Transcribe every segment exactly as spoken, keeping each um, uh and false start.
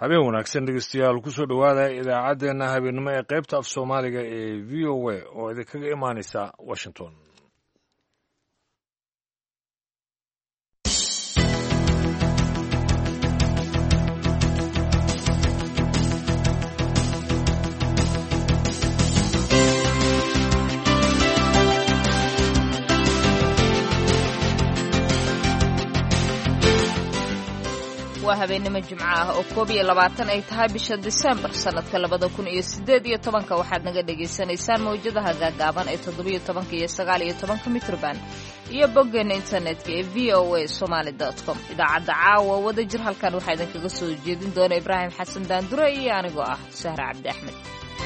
habeen wanaagsan dhegeystayaal kusoo dhowaada idaacaddeenna habeennimo ee qaybta af soomaaliga ee v o a oo idinkaga imaanaysa washington. waa habeenimo jimco ah oo koob iyo labaatan ay tahay bisha Diseembar sanadka labada kun iyo siddeed iyo tobanka waxaad naga dhagaysanaysaan mawjadaha gaagaaban ee toddoba iyo tobanka iyo sagaal iyo tobanka mitrban iyo boggeena internetka ee v o a somali dot com. idaacadda caawa wada jir halkan waxaa idinkaga soo jeedin doona Ibraahim Xasan Daandure iyo anigoo ah Sahra Cabdi Axmed.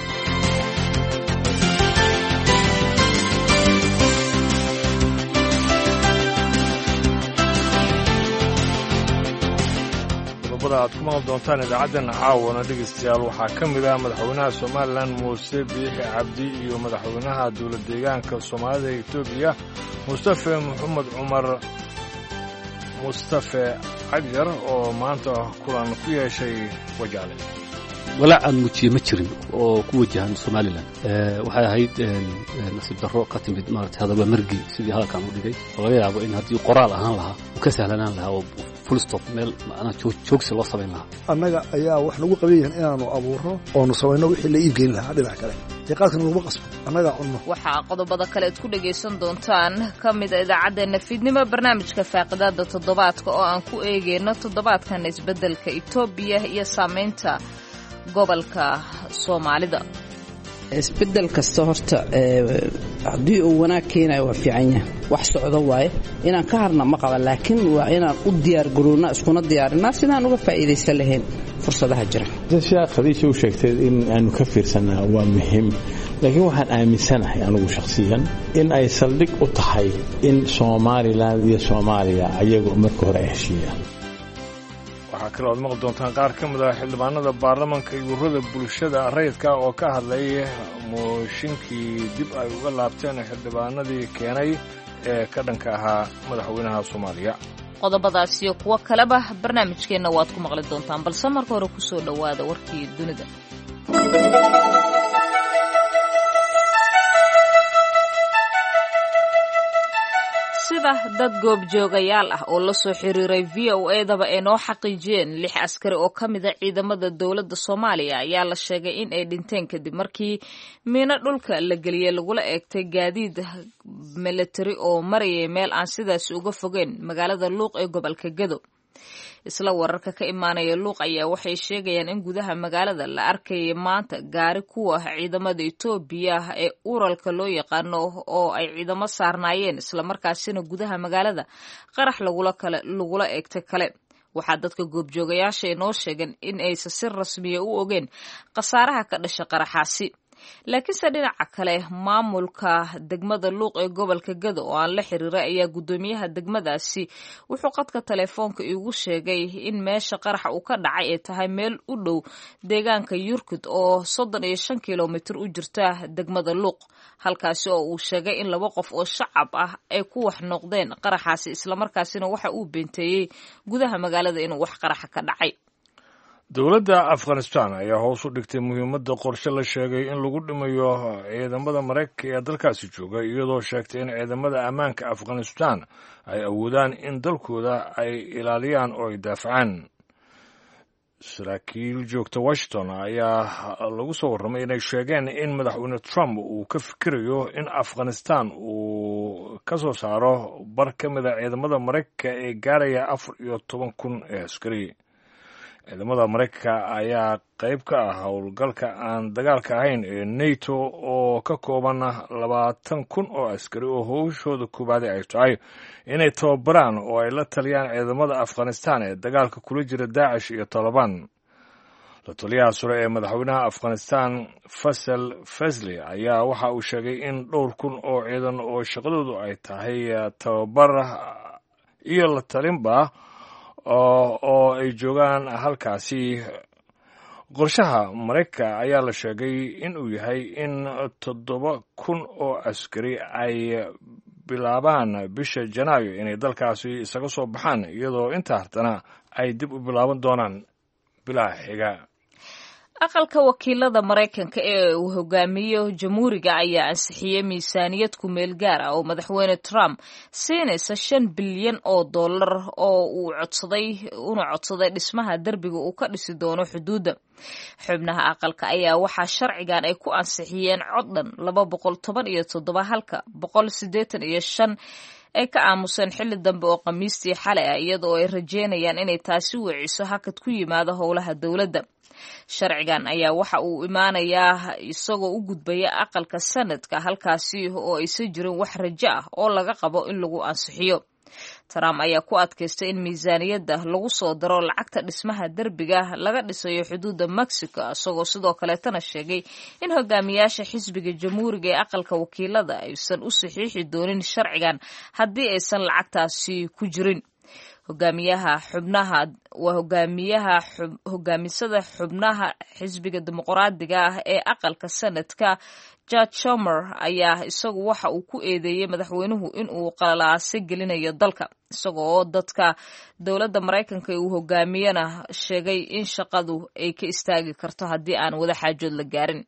aad ku maqal doontaan idaacaddan caawana dhegeystayaal waxaa ka mid ah madaxweynaha somalilan muuse biixi cabdi iyo madaxweynaha dowlad deegaanka soomaalida ee etoobiya mustafe maxamed cumar mustafe cagjar oo maanta kulan ku yeeshay wajaale. walaac aan muujiye ma jirin oo ku wajahan somalilan waxay ahayd nasiib darro ka timid maaragtay hadaba margi sidii hadalkan u dhigay oo laga yaabo in haddii qoraal ahaan lahaa uu ka sahlanaan lahaa oo full stop meel macna joogsi loo samayn lahaa. annaga ayaa wax nagu qabanyahan inaanu abuurno oonu samayno wixii la iibgeyn lahaa dhinac kale deeqaadkan laguma qasbo annaga cunno. waxaa qodobada kale aad ku dhagaysan doontaan ka mid a idaacaddeena fiidnimo barnaamijka faaqidaada toddobaadka oo aan ku eegeyno toddobaadkan isbeddelka Itoobiya iyo saamaynta gobolka Soomaalida. isbedel kasta horta haddii uu wanaag keenayo waa fiican yahay wax socdo waaye inaan ka harna ma qaba laakiin waa inaan u diyaar garoona iskuna diyaarinaa sidaan uga faa'iidaysan lahayn fursadaha jira. sheekh khadiija uu sheegtay in aanu ka fiirsanaa waa muhiim laakiin waxaan aaminsanahay anigu shakhsiyan in ay saldhig u tahay in Soomaaliland iyo Soomaaliya ayagu marka hore ay heshiiyaan. waxaa kaloo aad maqli doontaan qaar ka mid ah xildhibaanada baarlamanka iyo ururada bulshada rayidka oo ka hadlay mooshinkii dib ay uga laabteen xildhibaanadii keenay ee ka dhanka ahaa madaxweynaha Soomaaliya. qodobadaas iyo kuwo kaleba barnaamijkeenna waad ku maqli doontaan balse marka hore ku soo dhowaada warkii dunida. sida dad goobjoogayaal ah oo la soo xiriiray v o a-daba ay noo xaqiijiyeen lix askari oo ka mid a ciidamada dowladda Soomaaliya ayaa la sheegay in ay dhinteen kadib markii miino dhulka la geliyey lagula eegtay gaadiid military oo marayay meel aan sidaas uga fogeyn magaalada Luuq ee gobolka Gedo. isla wararka ka imaanaya Luuq ayaa waxay sheegayaan in gudaha magaalada la arkayay maanta gaari kuwa ciidamada Itoobiya ee uralka loo yaqaano oo ay ciidamo saarnaayeen isla markaasina gudaha magaalada qarax lagula kale lagula eegtay kale. waxaa dadka goobjoogayaasha inoo sheegan in aysan si rasmiya u ogeen khasaaraha ka dhashay qaraxaasi. laakiinse dhinaca kale maamulka degmada Luuq ee gobolka Gedo oo aan la xiriiray ayaa gudoomiyaha degmadaasi wuxuu qadka telefoonka igu sheegay in meesha qaraxa uu ka dhacay ay tahay meel u dhow deegaanka Yurkud oo soddon iyo shan kiiloomitir u jirta degmada Luuq halkaasi oo uu sheegay in laba qof oo shacab ah ay ku wax noqdeen qaraxaasi isla markaasina waxa uu beenteeyay gudaha magaalada inuu wax qaraxa ka dhacay. dowladda Afghanistan ayaa hoos u dhigtay muhiimadda qorshe la sheegay in lagu dhimayo ciidamada Mareykanka ee dalkaasi jooga iyadoo sheegtay in ciidamada ammaanka Afghanistan ay awoodaan in dalkooda ay ilaaliyaan oo ay daafacaan. saraakiil joogta Washington ayaa lagu soo warramay inay sheegeen in madaxweyne Trump uu ka fikirayo in Afghanistan uu ka soo saaro bar ka mid a ciidamada Mareykanka ee gaaraya afar iyo toban kun ee askari. ciidamada Mareykanka ayaa qayb ka ah howlgalka aan dagaalka ahayn ee NATO oo ka kooban labaatan kun oo askari oo howshooda koowaad ay tahay inay tababaraan oo ay la taliyaan ciidamada Afghanistan ee dagaalka kula jira Daesh iyo Taliban. la taliyaha sare ee madaxweynaha Afghanistan Faisal Fazli ayaa waxa uu sheegay in dhowr kun oo ciidan oo shaqadoodu ay tahay tababar iyo la talinba oo ay joogaan halkaasi. qorshaha Mareykanka ayaa la sheegay in uu yahay in toddoba kun oo askari ay bilaabaan bisha Janaayo inay dalkaasi isaga soo baxaan iyadoo inta hartana ay dib u bilaaban doonaan bilaha xiga. aqalka wakiilada Mareykanka ee uu hogaamiyo jamhuuriga ayaa ansixiyay miisaaniyad ku meel gaar ah oo madaxweyne Trump siinaysa shan bilyan oo dollar oo uu codsaday una codsaday dhismaha darbiga uu ka dhisi doono xuduudda. xubnaha aqalka ayaa waxaa sharcigan ay ku ansixiyeen cod dhan laba boqol toban iyo toddoba halka boqol siddeetan iyo shan ay ka aamuseen xilli dambe oo Khamiistii xalay ah iyadoo ay rajeynayaan inay taasi wiciso hakad ku yimaado howlaha dowladda. sharcigan ayaa waxa uu imaanayaa isagoo u gudbaya aqalka sanadka halkaasi oo aysan jirin wax rajo ah oo laga qabo in lagu ansixiyo. Trump ayaa ku adkaystay in miisaaniyadda lagu soo daro lacagta dhismaha darbiga laga dhisayo xuduudda Mexico isagoo sidoo kaleetana sheegay in hogaamiyaasha xisbiga jamhuuriga ee aqalka wakiilada aysan u saxiixi doonin sharcigan haddii aysan lacagtaasi ku jirin. hogaamiyaha xubnaha waa hogaamiyaha hogaamisada xubnaha xisbiga dimuqraadiga ah ee aqalka sanadka Chuck Schumer ayaa isagu waxa uu ku eedeeyay madaxweynuhu in uu qalalaase gelinayo dalka isagoo dadka dowladda Mareykanka uu hogaamiyana sheegay in shaqadu ay ka istaagi karto haddii aan wada xaajood la gaarin.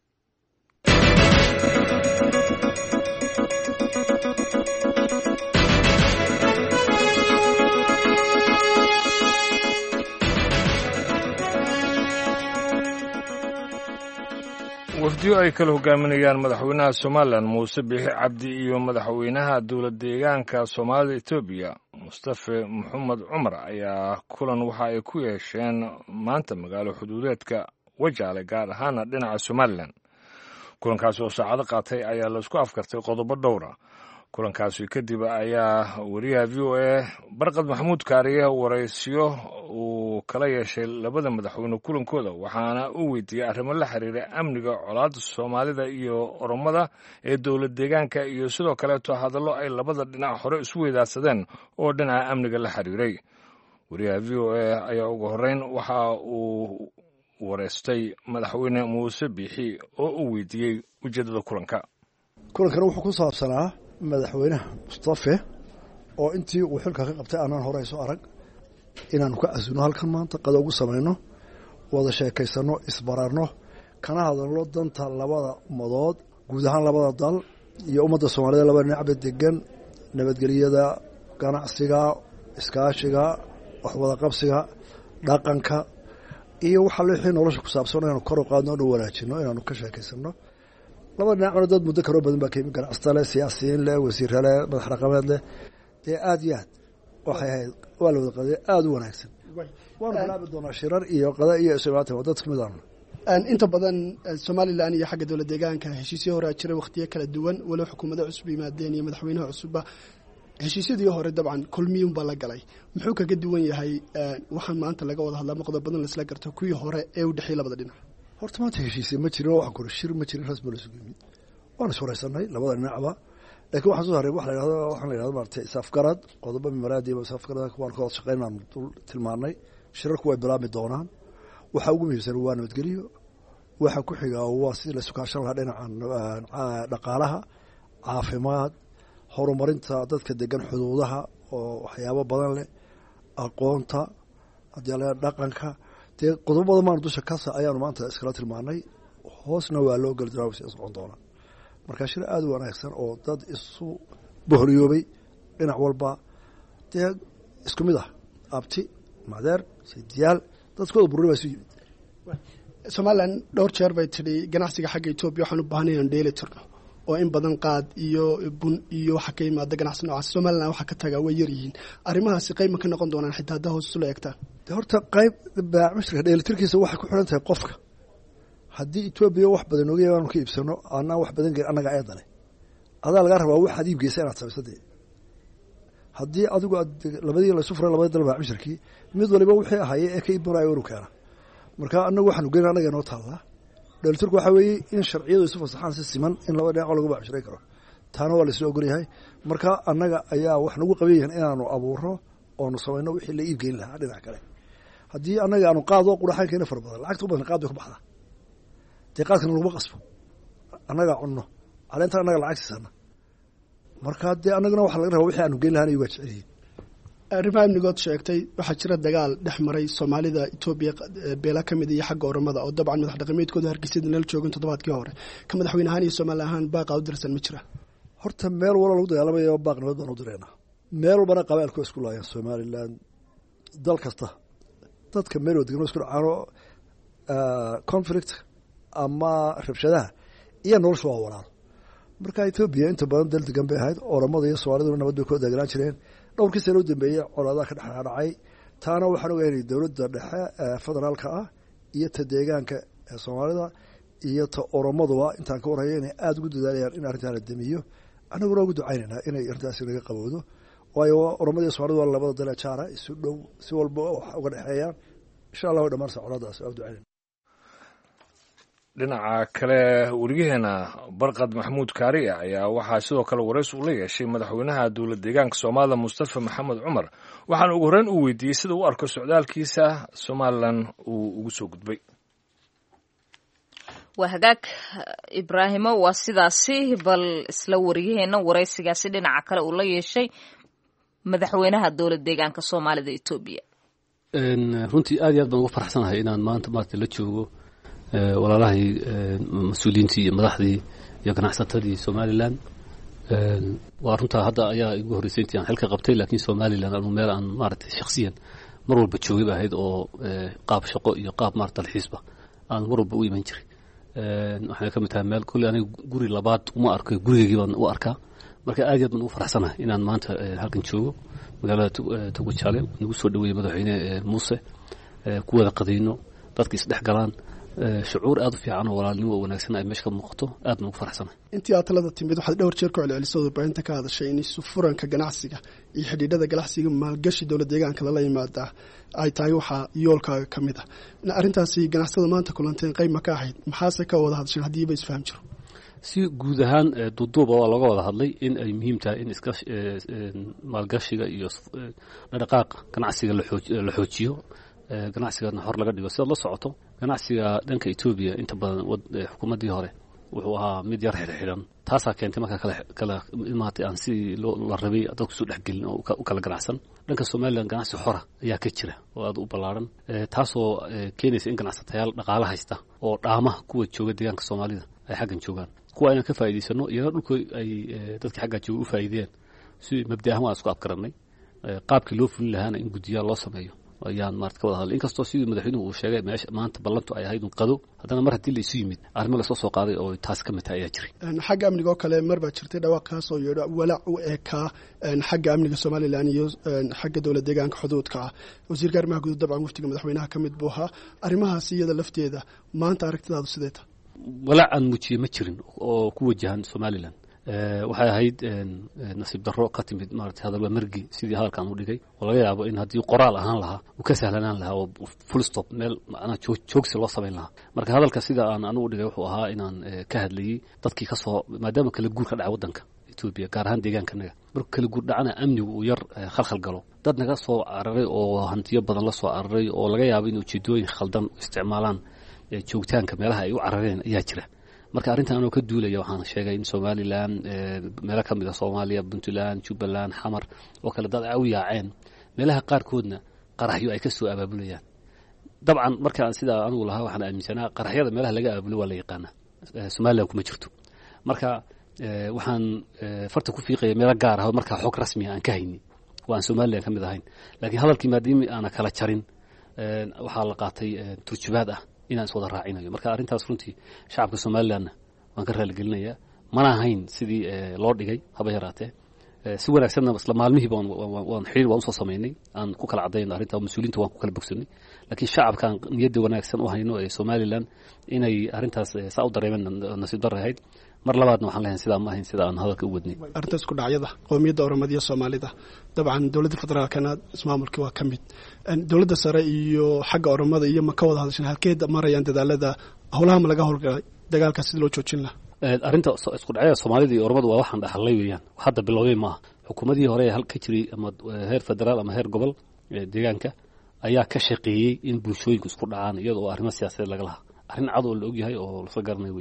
wafdiyo ay kala hogaaminayaan madaxweynaha Somaliland Muuse Biixi Cabdi iyo madaxweynaha dowlad deegaanka Soomaalida Itoobiya Mustafa Maxamed Cumar ayaa kulan waxa ay ku yeesheen maanta magaalo xuduudeedka Wajaale gaar ahaan dhinaca Somaliland. kulankaas oo saacado qaatay ayaa la isku afkartay qodobo dhowr ah. kulankaasi kadib ayaa wariyaha V O A Barqad Maxamuud Kaariye waraysiyo uu kala yeeshay labada madaxweyne kulankooda waxaana uu weydiiyay arrimo la xiriira amniga colaadda Soomaalida iyo Oromada ee dowlad deegaanka iyo sidoo kale hadallo ay labada dhinac hore isu weydaarsadeen oo dhinaca amniga la xiriiray. wariyaha V O A ayaa ugu horeyn waxa uu wareystay madaxweyne Muuse Biixi oo uu weydiiyey ujeedada kulanka. kulankan wuxuu ku saabsanaa madaxweynaha Mustafa oo intii uu xilka ka qabtay aanan hore soo arag inaanu ka asino halkan maanta qado ugu sameeyno wada sheekaysano isbararno kana hadalno danta labada umadood guud ahaan labada dal iyo ummadda Soomaalida labada dhinac degan nabadgeliyada ganacsiga iskaashiga wax wada qabsiga dhaqanka iyo waxa la xiriir nolosha ku saabsan inaanu kor u qaadno oo wanaajino inaanu ka sheekaysano. laba dhinac dad muddo karo badan baa ka yimid ganacsatada siyaasiyiin leh wasiirro leh madax dhaqameed leh ee aad iyo aad waxay ahayd waa la wada qaday aad u wanaagsan. waana bilaabi doonaa shirar iyo qada iyo ismaata wadad kamid ah inta badan Somaliland iyo xagga dowlad deegaanka heshiisyo hore jiray waqtiyo kala duwan wala xukuumadda cusub yimaadeen iyo madaxweynaha cusub heshiisyadii hore dabcan kulmiyun baa la galay muxuu kaga duwan yahay waxaan maanta laga wada hadlaa qodob badan la isla garto kuwii hore ee u dhaxay labada dhinac. horta maanta heshiisyo ma jiro wax kor shir ma jirin rasmi loo sugmid waan soo raysanay labada dhinacba laakiin waxa soo haray wax la yiraahdo waxaan la yiraahdo maartay safgarad qodobo mimaraadi iyo safgarad kuwaan ka shaqeynaan tilmaanay shirarku way bilaabmi doonaan waxa ugu muhiimsan waa nabadgeliyo waxa ku xiga waa sidii la sukaashan lahaa dhinaca dhaqaalaha caafimaad horumarinta dadka degan xuduudaha oo waxyaabo badan leh aqoonta hadii la dhaqanka dee qodobada maan dusha ka sa ayaanu maanta iskala tilmaanay hoosna waa loo gal daraawsi socon doona marka shir aad u wanaagsan oo dad isu bohriyoobay dhinac walba dee isku mid ah abti madeer sidiyaal dadkooda bururi baa soo yimid. Somaliland dhowr jeer bay tiri ganacsiga xagga Itoobiya waxaan u baahanayn dheeli tirno oo in badan qaad iyo bun iyo waxa ka yimaada ganacsi noocaas Somaliland waxa ka taga way yar yihiin arrimahaasi qayb ma ka noqon doonaan xitaa hadda hoos u leegta. horta qayb baa mushkil dheelitirkiisa waxa ku xiran tahay qofka haddii Itoobiya wax badan ogeeyay aanu ka iibsano ana wax badan geer anaga ayadane adaa laga rabaa wax adiib geysay inaad samaysadee haddii adigu labadii la sufray labada dalba mushkilkii mid waliba wixii ahaayay ee ka iibanayo uu keena marka anagu waxaanu geynaa anaga noo taala dheelitirku waxa weeye in sharciyadu isu fasaxaan si siman in laba dhinac lagu baaxshay karo taana waa la isla ogol yahay marka anaga ayaa wax nagu qabeeyeen inaanu abuuro oo nu sameeyno wixii la iib geyn lahaa dhinac kale haddii anaga aanu qaado quraxan keena far badan lacagtu badan qaad bay ku baxdaa deeqaadkan lagu qasbo anaga cunno caleenta anaga lacag siisana marka dee anaguna waxa laga rabaa wixii aanu geyn lahayn ay waa jeceliin arrimaha amnigood sheegtay waxaa jira dagaal dhex maray soomaalida Itoobiya beela ka mid iyo xagga oromada oo dabcan madax dhaqameedkooda hargeysa nal joogin toddobaadkii hore ka madaxweyne ahaan iyo Soomaali ahaan baaqa u dirsan ma jira horta meel wala lagu dagaalamayo baaq nabad baan u direynaa meel walbana qabaa'ilku isku laayeen Somaliland dal kasta dadka meel wadagano isku dhacaano conflict ama rabshadaha iyo nolosha waa walaal marka Itoobiya inta badan dal degan bay ahayd oromada iyo Soomaalida nabad bay ku dagaalaan jireen dhowrkii sano u dambeeyay colaadaha ka dhexdhacay taana waxaan ogahay dawladda dhexe federaalka ah iyo ta deegaanka ee Soomaalida iyo ta oromaduba intaan ka warhayo inay aad ugu dadaalayaan in arrintan la damiyo anaguna ugu ducaynaynaa inay arrintaasi laga qabowdo waayo oromada iyo Soomaalida waa labada dal jaara isu dhow si walba wax uga dhexeeyaan insha Allah way dhamaan socdaadaas oo ducaynayna dhinaca kale wariyaheena barqad maxamuud kaariye ayaa waxaa sidoo kale warays u la yeeshay madaxweynaha dowlad deegaanka Soomaalida Mustafa Maxamed Cumar waxaana ugu horreyn uu weydiiyey sida uu arko socdaalkiisa Somaliland uu ugu soo gudbay waa hagaag Ibraahimo waa sidaasi bal isla wariyaheena waraysigaasi dhinaca kale uu la yeeshay madaxweynaha dowlad deegaanka Soomaalida Itoobiya runtii aad iyo aad baan ugu faraxsanahay inaan maanta maanta la joogo walaalahay mas'uuliyiintii iyo madaxdii iyo ganacsatadii Somaliland waa runtaa hadda ayaa igu horeysay intii aan xilka qabtay laakiin Somaliland aanu meel aan maaragtay shakhsiyan mar walba joogay ahayd oo qaab shaqo iyo qaab maaragtay dalxiisba aan mar walba u iman jiray waxay ka mid tahay meel kulli aniga guri labaad uma arko gurigeygii baan u arkaa marka aad iyo aad baan ugu faraxsanahay inaan maanta halkan joogo magaalada Tugujaale nagu soo dhaweeyay madaxweyne Muuse ku wada qadayno dadka isdhex galaan shucuur aad u fiican oo walaalnimo wanaagsan ay meesha ka muuqato aad ugu faraxsanahay intii aad talada timid waxaad dhowr jeer ku celcelisay warbaahinta ka hadashay in sufuranka ganacsiga iyo xidhiidhada ganacsiga maalgashi dowlad deegaanka la yimaada ay tahay waxa yoolkaaga ka mid ah arrintaasi ganacsada maanta kulanteen qayb ma ka ahayd maxaase ka wada hadashay haddii ba isfaham jiro si guud ahaan duuduuba waa laga wada hadlay in ay muhiim tahay in iska maalgashiga iyo dhaqaaqa ganacsiga la xoojiyo ganacsigana hor laga dhigo sida la socoto ganacsiga dhanka Itoobiya inta badan xukuumadii hore wuxuu ahaa mid yar xirxiran taasaa keentay marka kala kala imaatay aan si la rabay dadku soo dhaxgelin oo u kala ganacsan dhanka Somaliland ganacsi xora ayaa ka jira oo aad u ballaaran taasoo keenaysa in ganacsatayaal dhaqaale haysta oo dhaamaha kuwa jooga deegaanka Soomaalida ay xaggan joogaan kuwa ayaan ka faa'iideysano iyadoo dhulku ay dadka xagga jooga u faa'iideen si mabda'ahan waa isku afkaranay qaabkii loo fulin lahaana in guddiyaal loo sameeyo ayaan maarta ka wada hadlay inkastoo sidii madaxweynuhu uu sheegay meesha maanta ballantu ay ahayd un qado haddana mar haddii la isu yimid arrimo la soo soo qaaday oo taas ka mid tahay ayaa jiray xagga amniga oo kale mar baa jirtay dhawaaqaas oo yeedho walaac u ekaa xagga amniga Somaliland iyo xagga dowlad deegaanka xuduudka ah wasiirka arrimaha gudaha dabcan waftiga madaxweynaha ka mid buu ahaa arrimahaas iyada lafteeda maanta aragtidaadu sidee tahay walaac aan muujiyey ma jirin oo ku wajahan Somaliland waxay ahayd nasiib darro ka timid maartay hadalba margi sidii hadalkan u dhigay oo laga yaabo in haddii qoraal ahaan lahaa uu ka sahlanaan lahaa oo full stop meel macna joogsi loo sameyn lahaa marka hadalka sida aan anigu dhigay wuxuu ahaa inaan ka hadlayay dadkii ka soo maadaama kala guur ka dhacay wadanka Itoobiya gaar ahaan deegaankanaga marka kala guur dhacana amnigu uu yar khalkhal galo dad naga soo cararay oo hantiyo badan la soo cararay oo laga yaabo in ujeedooyin khaldan isticmaalaan joogtaanka meelaha ay u carareen ayaa jira marka arrintan anoo ka duulaya waxaan sheegay in Somaliland meelo ka mid ah Soomaaliya Puntland Jubaland Xamar oo kala dad ay u yaaceen meelaha qaar koodna qaraxyo ay ka soo abaabulayaan dabcan marka sida anigu lahaa waxaan aaminsanaa qaraxyada meelaha laga abaabulo waa la yaqaana Somaliland kuma jirto marka waxaan farta ku fiiqay meelo gaar ah marka xog rasmi ah aan ka haynin waan Somaliland ka mid ahayn laakiin hadalkii maadaama aan kala jarin waxa la qaatay turjubaad ah inaan soo raacinayo marka arrintaas runtii shacabka Somaliland waan ka raali gelinayaa mana ahayn sidii loo dhigay haba yaraatee si wanaagsan isla maalmihii baan waan xiriir waan soo sameynay aan ku kala cadeeyno arrinta mas'uuliyiinta waan ku kala bogsanay laakiin shacabkan niyadda wanaagsan u hayno ee Somaliland inay arrintaas saa u dareemaan nasiib darro ahayd mar labaadna waxaan leeyahay sida ma ahayn sida aan hadalka u wadnay arrintaas ku dhacyada qoomiyadda Oromada iyo Soomaalida dabcan dawladda federaalkana ismaamulka waa kamid dawladda sare iyo xagga Oromada iyo ma ka wada hadashan halkeed marayaan dadaalada howlaha ma laga howlgalay dagaalka sida loo joojin lahaa arrinta isku dhacyada Soomaalida iyo Oromada waa waxaan dhaxalay weeyaan hadda bilowday ma xukuumadii hore ee halka jiray ama heer federaal ama heer gobol deegaanka ayaa ka shaqeeyay in bulshooyinku isku dhacaan iyadoo arrimo siyaasadeed laga lahaa arrin cad oo la og yahay oo la soo garanay weey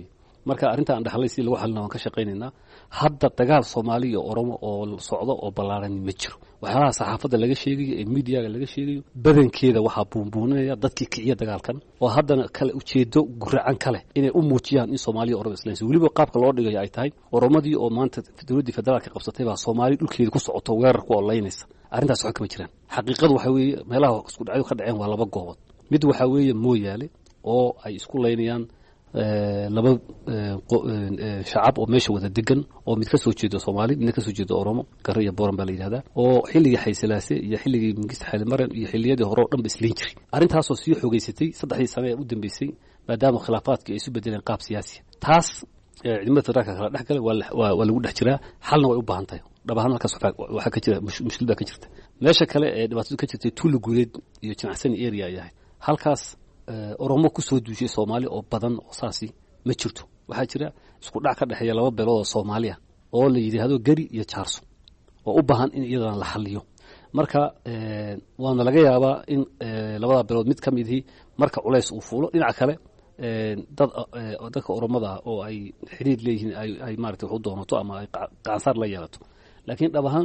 marka arrinta aan dhaxlay si lagu xalina waan ka shaqaynaynaa hadda dagaal Soomaali iyo Oromo oo socdo oo ballaaran ma jiro waxyaalaha saxaafadda laga sheegayo ee miidiyaga laga sheegayo badankeeda waxaa buunbuunaya dadkii kiciya dagaalkan oo haddana kale ujeedo guracan kale inay u muujiyaan in Soomaaliya Oromo islaansi waliba qaabka loo dhigayo ay tahay Oromadii oo maanta dawladda federaalka qabsatay baa Soomaali dhulkeeda ku socoto weerar ku oleynaysa arrintaas waxa kama jiraan xaqiiqadu waxa weeye meelaha isku dhacyo ka dhaceen waa laba goobood mid waxa weeye Mooyaale oo ay isku leynayaan laba shacab oo meesha wada degan oo mid ka soo jeedo Soomaali mid ka soo jeedo Oromo Garre iyo Boran baa la yiraahdaa oo xilligii Xayslaase iyo xilligii Mingist Xayl Maran iyo xilliyadii hore oo dhan isleen jiray arrintaas oo sii xogeysatay saddexdii sano ee u dambeysay maadaama khilaafaadka ay isu bedeleen qaab siyaasi taas ciidamada federaalka kala dhaxgalay waa waa lagu dhex jiraa xalna way u baahan tahay dhabahan halkaas waxa ka jira mushkil baa ka jirta meesha kale ee dhibaatadu ka jirtay Tuulo Guuleed iyo Jimacsan area ayahay halkaas Oromo ku soo duushay Soomaali oo badan oo saasi ma jirto waxa jira isku dhac ka dhaxeeya laba beelood oo Soomaaliya oo la yiraahdo Gari iyo Jaarso oo u baahan in iyadana la xalliyo marka waana laga yaabaa in labada beelood mid ka mid ah marka culays uu fuulo dhinaca kale dad dadka Oromada oo ay xiriir leeyihiin ay ay maartay wuxuu doonato ama ay qaansaar la yeelato laakiin dhabahan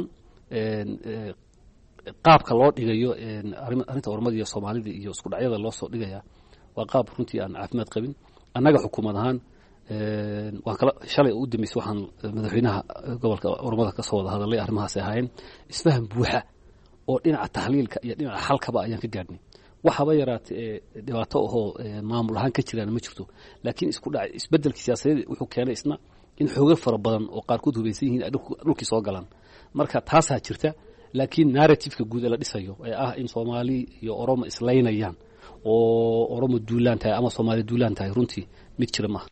qaabka loo dhigayo arrinta Oromada iyo Soomaalida iyo isku dhacyada loo soo dhigaya waa qaab runtii aan caafimaad qabin annaga xukuumad ahaan waan kala shalay u dambeysay waxaan madaxweynaha gobolka Oromada ka soo wada hadalay arrimahaas ahayn isfahan buuxa oo dhinaca tahliilka iyo dhinaca xalkaba ayaan ka gaadhnay waxaba yaraatay dhibaato oo maamul ahaan ka jiraan ma jirto laakiin isku dhac isbedelka siyaasadeed wuxuu keenay isna in xoog fara badan oo qaar ku duubeysan yihiin dhulkii soo galaan marka taasaa jirta laakiin narrative-ka guud la dhisayo ee ah in Soomaali iyo Oromo islaynayaan oo Oromo duulaan tahay ama Soomaali duulaan tahay runtii mid jira ma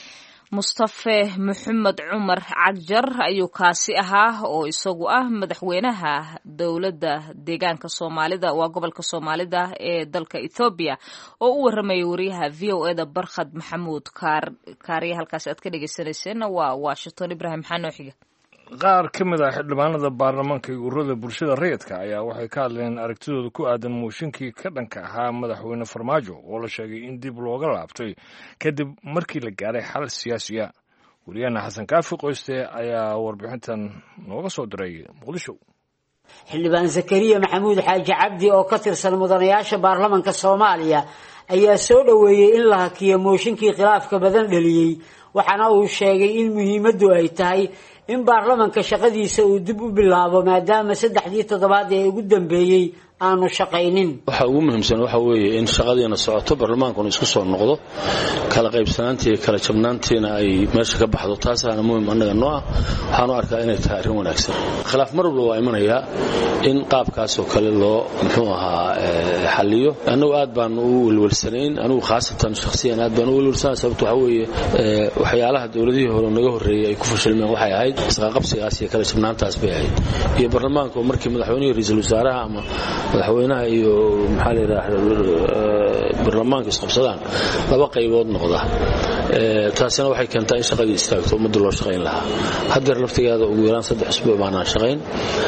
Mustafa Maxamed Umar Cagjar ayuu kaasi ahaa oo isagu ah madaxweynaha dawladda deegaanka Soomaalida waa gobolka Soomaalida ee dalka Ethiopia oo u waramay wariyaha V O A da Barkhad Maxamuud Kaar kaariye halkaas aad ka dhageysanayseen waa Washington Ibrahim Xanooxiga qaar ka mid ah xildhibaanada baarlamaanka iyo ururada bulshada rayidka ayaa waxay ka hadleen aragtidooda ku aadan mooshinkii ka dhanka ahaa madaxweyne Farmaajo oo la sheegay in dib looga laabtay kadib markii la gaaray xal siyaasiya wariyana Xasan Kaafi Qoyste ayaa warbixintan nooga soo diray Muqdisho xildhibaan Zakariya Maxamuud Xaaji Cabdi oo ka tirsan mudanayaasha baarlamaanka Soomaaliya ayaa soo dhaweeyay in la hakiyo mooshinkii khilaafka badan dhaliyay waxaana uu sheegay in muhiimadu ay tahay in baarlamaanka shaqadiisa uu dib u bilaabo maadaama saddexdii toddobaad ee ugu dambeeyay aanu shaqaynin waxa ugu muhiimsan waxa weeye in shaqadiina socoto baarlamaanku isku soo noqdo kala qaybsanaantii kala jabnaantiina ay meesha ka baxdo taasana muhiim anaga noo ah waxaan u arkaa inay tahay arrin wanaagsan khilaaf mar walba waa imanaya in qaabkaas oo kale loo muxuu ahaa xalliyo anagu aad baan u walwalsanayn anigu khaasatan shakhsiyan aad baan u walwalsanayn sababtoo waxa weeye waxyaalaha dawladihii hore naga horeeyay ay ku fashilmeen waxay ahayd isqaqabsigaas iyo kala jabnaantaas bay ahayd iyo baarlamaanku markii madaxweynaha ra'iisul wasaaraha ama madaxweynaha iyo maxaa la yiraahdaa baarlamaanka isqabsadaan laba qaybood noqda ee taasina waxay keentaa in shaqadii istaagto muddo loo shaqeyn lahaa haddii laftigeeda ugu yaraan saddex usbuuc baan shaqeyn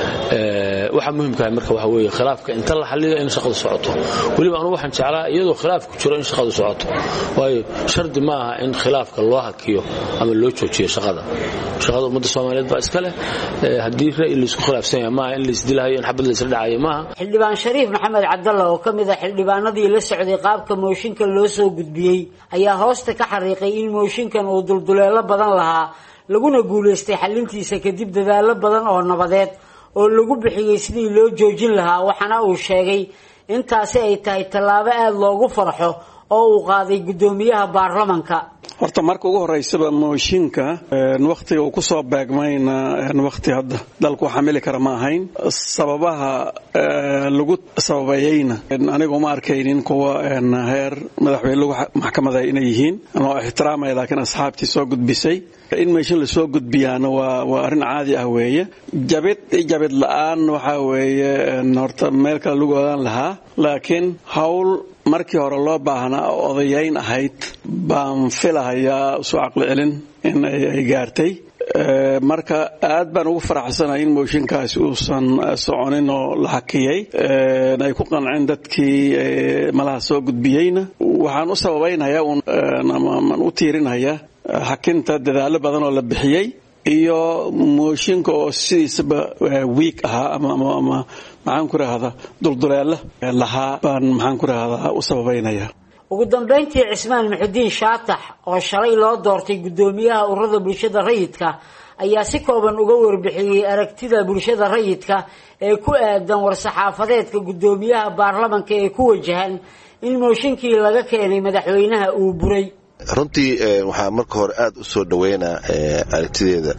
ee waxa muhiimka ah marka waxa weeye khilaafka inta la xalliyo in shaqadu socoto waliba anu waxaan jeclaa iyadoo khilaaf ku jiro in shaqadu socoto waayo shardi ma aha in khilaafka loo hakiyo ama loo joojiyo shaqada shaqada ummadda Soomaaliyeed baa iska leh haddii ra'yi la isku khilaafsan yahay ma in la isdilahayo in xabad la isla dhacayo ma xildhibaan Shariif Maxamed Cabdalla oo kamid ah xildhibaanadii la socday qaabka mooshinka loo soo gudbiyay ayaa hoosta ka xariiqay in mooshinkan uu dulduleelo badan lahaa laguna guuleystay xalintiisa kadib dadaalo badan oo nabadeed oo lagu bixiyay sidii loo joojin lahaa waxana uu sheegay intaasi ay tahay tallaabo aad loogu farxo oo uu qaaday gudoomiyaha baarlamaanka horta marka ugu horeysaba mooshinka waqtiga uu ku soo beegmayna waqti hadda dalku xamili kara ma ahayn sababaha lagu sababayayna anigu ma arkaynin kuwa heer madaxweyne lagu maxkamada inay yihiin anoo ixtiraamay laakiin asxaabtii soo gudbisay in meeshan la soo gudbiyana waa waa arrin caadi ah weeye jabid jabid la'aan waxa weeye horta meel kale lagu ogaan lahaa laakiin hawl markii hore loo baahnaa odayayn ahayd baan filahayaa soo aqli celin in ay gaartay marka aad baan ugu faraxsanahay in mooshinkaasi uusan soconin oo la hakiyay ay ku qanceen dadkii malaha soo gudbiyeyna waxaan u sababaynayaa ama u tiirinayaa hakinta dadaalo badan oo la bixiyey iyo mooshinka oo sidiisaba week ahaa ama ama ama maxaan ku raahdaa dulduleela lahaa baan maxaan ku raahdaa u sababeynaya ugu dambeyntii Cismaan Muxudiin Shaatax oo shalay loo doortay gudoomiyaha ururada bulshada rayidka ayaa si kooban uga warbixiyay aragtida bulshada rayidka ee ku aadan war-saxaafadeedka gudoomiyaha baarlamaanka ee ku wajahan in mooshinkii laga keenay madaxweynaha uu buray runtii waxaa marka hore aad u soo dhaweynaa aragtideeda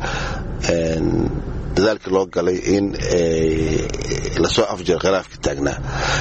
dadaalkii loo galay in lasoo afjaro khilaafka taagnaa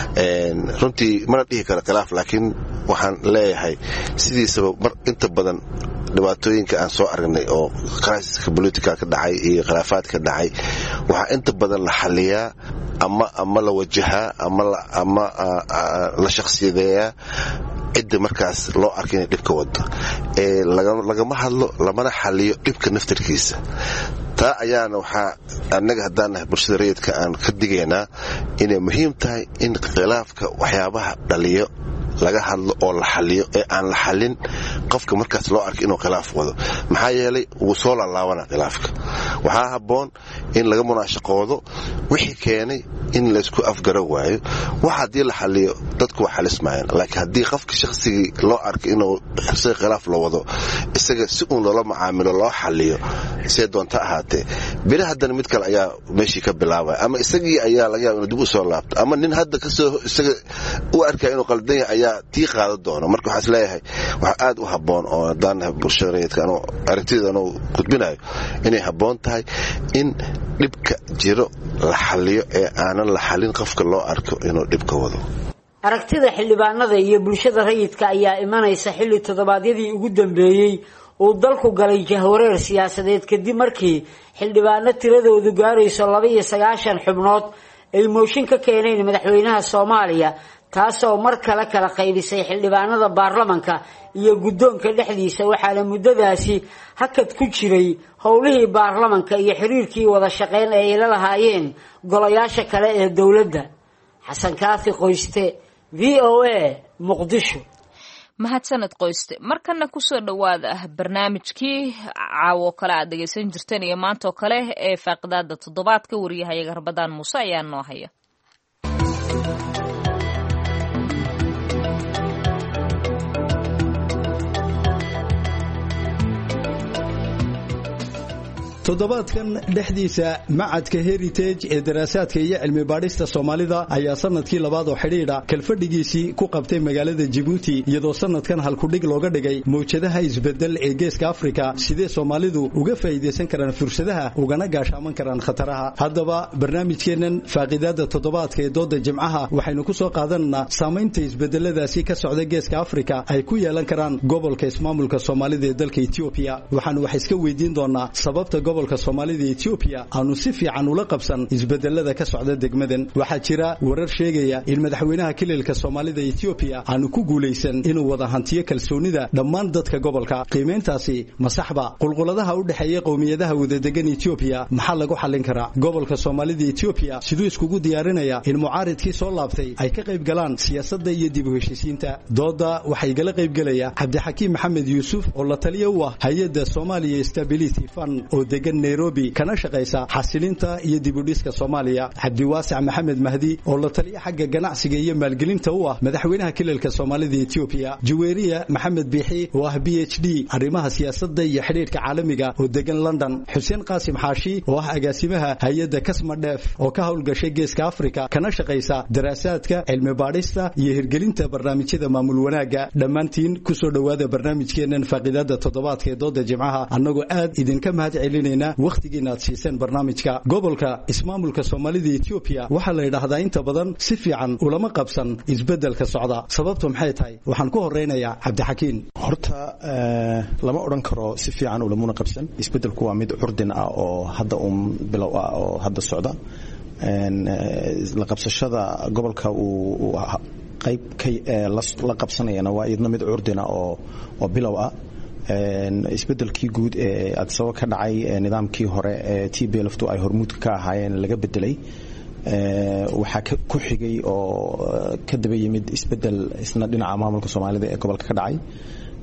runtii mana dhihi karo khilaaf laakiin waxaan leeyahay sidiisaba mar inta badan dhibaatooyinka aan soo aragnay oo criisiska political ka dhacay iyo khilaafaadka dhacay waxaa inta badan la xaliyaa ama ama la wajahaa ama ama la shakhsiyadeeyaa cidda markaas loo arkay inay dhibka wado ee lagama hadlo lamana xaliyo dhibka naftarkiisa taa ayaana waxaa annaga haddaan nahay bulshada rayidka aan ka digaynaa inay muhiim tahay in khilaafka waxyaabaha dhaliyo laga hadlo oo la xaliyo ee aan la xalin qofka markaas loo arkay inuu khilaaf wado maxaa yeelay wuu soo laalaabanaa khilaafka waxaa habboon in laga munaashaqoodo wixii keenay in laysku afgaro waayo wax haddii la xaliyo dadku waa xalismayaan laakiin haddii qofka shakhsigii loo arkay inuu isaga khilaaf la wado isaga si uun loola macaamilo loo xaliyo see doonta ahaatee beri haddana mid kale ayaa meeshii ka bilaabaya ama isagii ayaa laga yaaba inuu dib u soo laabto ama nin hadda kasoo isaga u arkaya inuu qaldan yahay ayaa tii qaada doono marka waxaa is leeyahay waxaa aad u habboon oo haddaan nahay bulshada rayidka anuu aragtida anuu gudbinayo inay habboon tahay in dhibka jiro la xaliyo ee aanan la xalin qofka loo arko inuu dhibka wado aragtida xildhibaanada iyo bulshada rayidka ayaa imanaysa xilli toddobaadyadii ugu dambeeyey uu dalku galay jahwareer siyaasadeed kadib markii xildhibaano tiradoodu gaarayso laba iyo sagaashan xubnood ay mooshin ka keeneen madaxweynaha Soomaaliya taasoo mar kale kala qaybisay xildhibaanada baarlamaanka iyo guddoonka dhexdiisa waxaana muddadaasi hakad ku jiray howlihii baarlamaanka iyo xiriirkii wada shaqeyn ee ay la lahaayeen golayaasha kale ee dawladda xasan kaafi qoyste v o a Muqdisho mahadsaned qoyste markana ku soo dhawaada barnaamijkii caawo kale aad dhegeysan jirteen iyo maanta oo kale ee faaqidaada toddobaadka wariyahayaga Rabadaan Muuse ayaa noo haya toddobaadkan dhexdiisa macadka heritage ee daraasaadka iyo cilmi baadhista Soomaalida ayaa sanadkii labaad oo xidhiidha kalfadhigiisii ku qabtay magaalada Djibouti iyadoo sanadkan halku dhig looga dhigay mowjadaha isbedel ee geeska Afrika sidee Soomaalidu uga faa'iideysan karaan fursadaha ugana gaashaaman karaan khataraha haddaba barnaamijkeenan faaqidaada toddobaadka ee dooda Jimcaha waxaynu ku soo qaadanaa saameynta isbedeladaasi ka socda geeska Afrika ay ku yeelan karaan gobolka ismaamulka Soomaalida ee dalka Ethiopia waxaanu wax iska weydiin doonaa sababta gobolka Soomaalida ee Ethiopia aanu si fiican ula qabsan isbedelada ka socda degmadan waxa jira warar sheegaya in madaxweynaha kililka Soomaalida ee Ethiopia aanu ku guuleysan inuu wada hantiyo kalsoonida dhammaan dadka gobolka qiimeyntaasi masaxba qulquladaha u dhaxeeya qowmiyadaha wada degan Ethiopia maxaa lagu xalin karaa gobolka Soomaalida ee Ethiopia sidoo iskugu diyaarinaya in mucaaridkii soo laabtay ay ka qayb galaan siyaasadda iyo dib u heshiisiinta dooda waxay gala qayb galaya Cabdixakiim Maxamed Yuusuf oo la taliye u ah hay'adda Somalia Stability Fund oo degan Nairobi kana shaqeysa xasilinta iyo dib u dhiska Soomaaliya Cabdiwaasic Maxamed Mahdi oo la taliye xagga ganacsiga iyo maalgelinta u ah madaxweynaha kililka Soomaalida ee Ethiopia Juweeriya Maxamed Biixi oo ah B H D arrimaha siyaasadda iyo xiriirka caalamiga oo degan London Xuseen Qaasim Xaashi oo ah agaasimaha hay'adda Kasmadheef oo ka howlgashay geeska Afrika kana shaqeysa daraasaadka cilmi baadhista iyo hirgelinta barnaamijyada maamul wanaaga dhammaantiin ku soo dhawaada barnaamijkeenan faaqidaada toddobaadka ee dooda Jimcaha annagoo aad idinka mahad celinayna waqtigiina aad siiseen barnaamijka gobolka ismaamulka Soomaalida Ethiopia waxa la yiraahdaa inta badan si fiican ulama qabsan isbedelka socda sababtu maxay tahay waxaan ku horeynayaa Cabdixakiin horta lama oran karo si fiican ulama qabsan isbedelku waa mid curdin ah oo hadda um bilow ah oo hadda socda een la qabsashada gobolka uu qayb kay la qabsanayna waa idna mid curdin ah oo oo bilow ah isbedelkii guud ee adsoo ka dhacay nidaamkii hore ee T B L F ay hormuud ka ahaayeen laga bedelay waxa ku xigay oo ka daba yimid isbedel isna dhinaca maamulka Soomaalida ee gobolka ka dhacay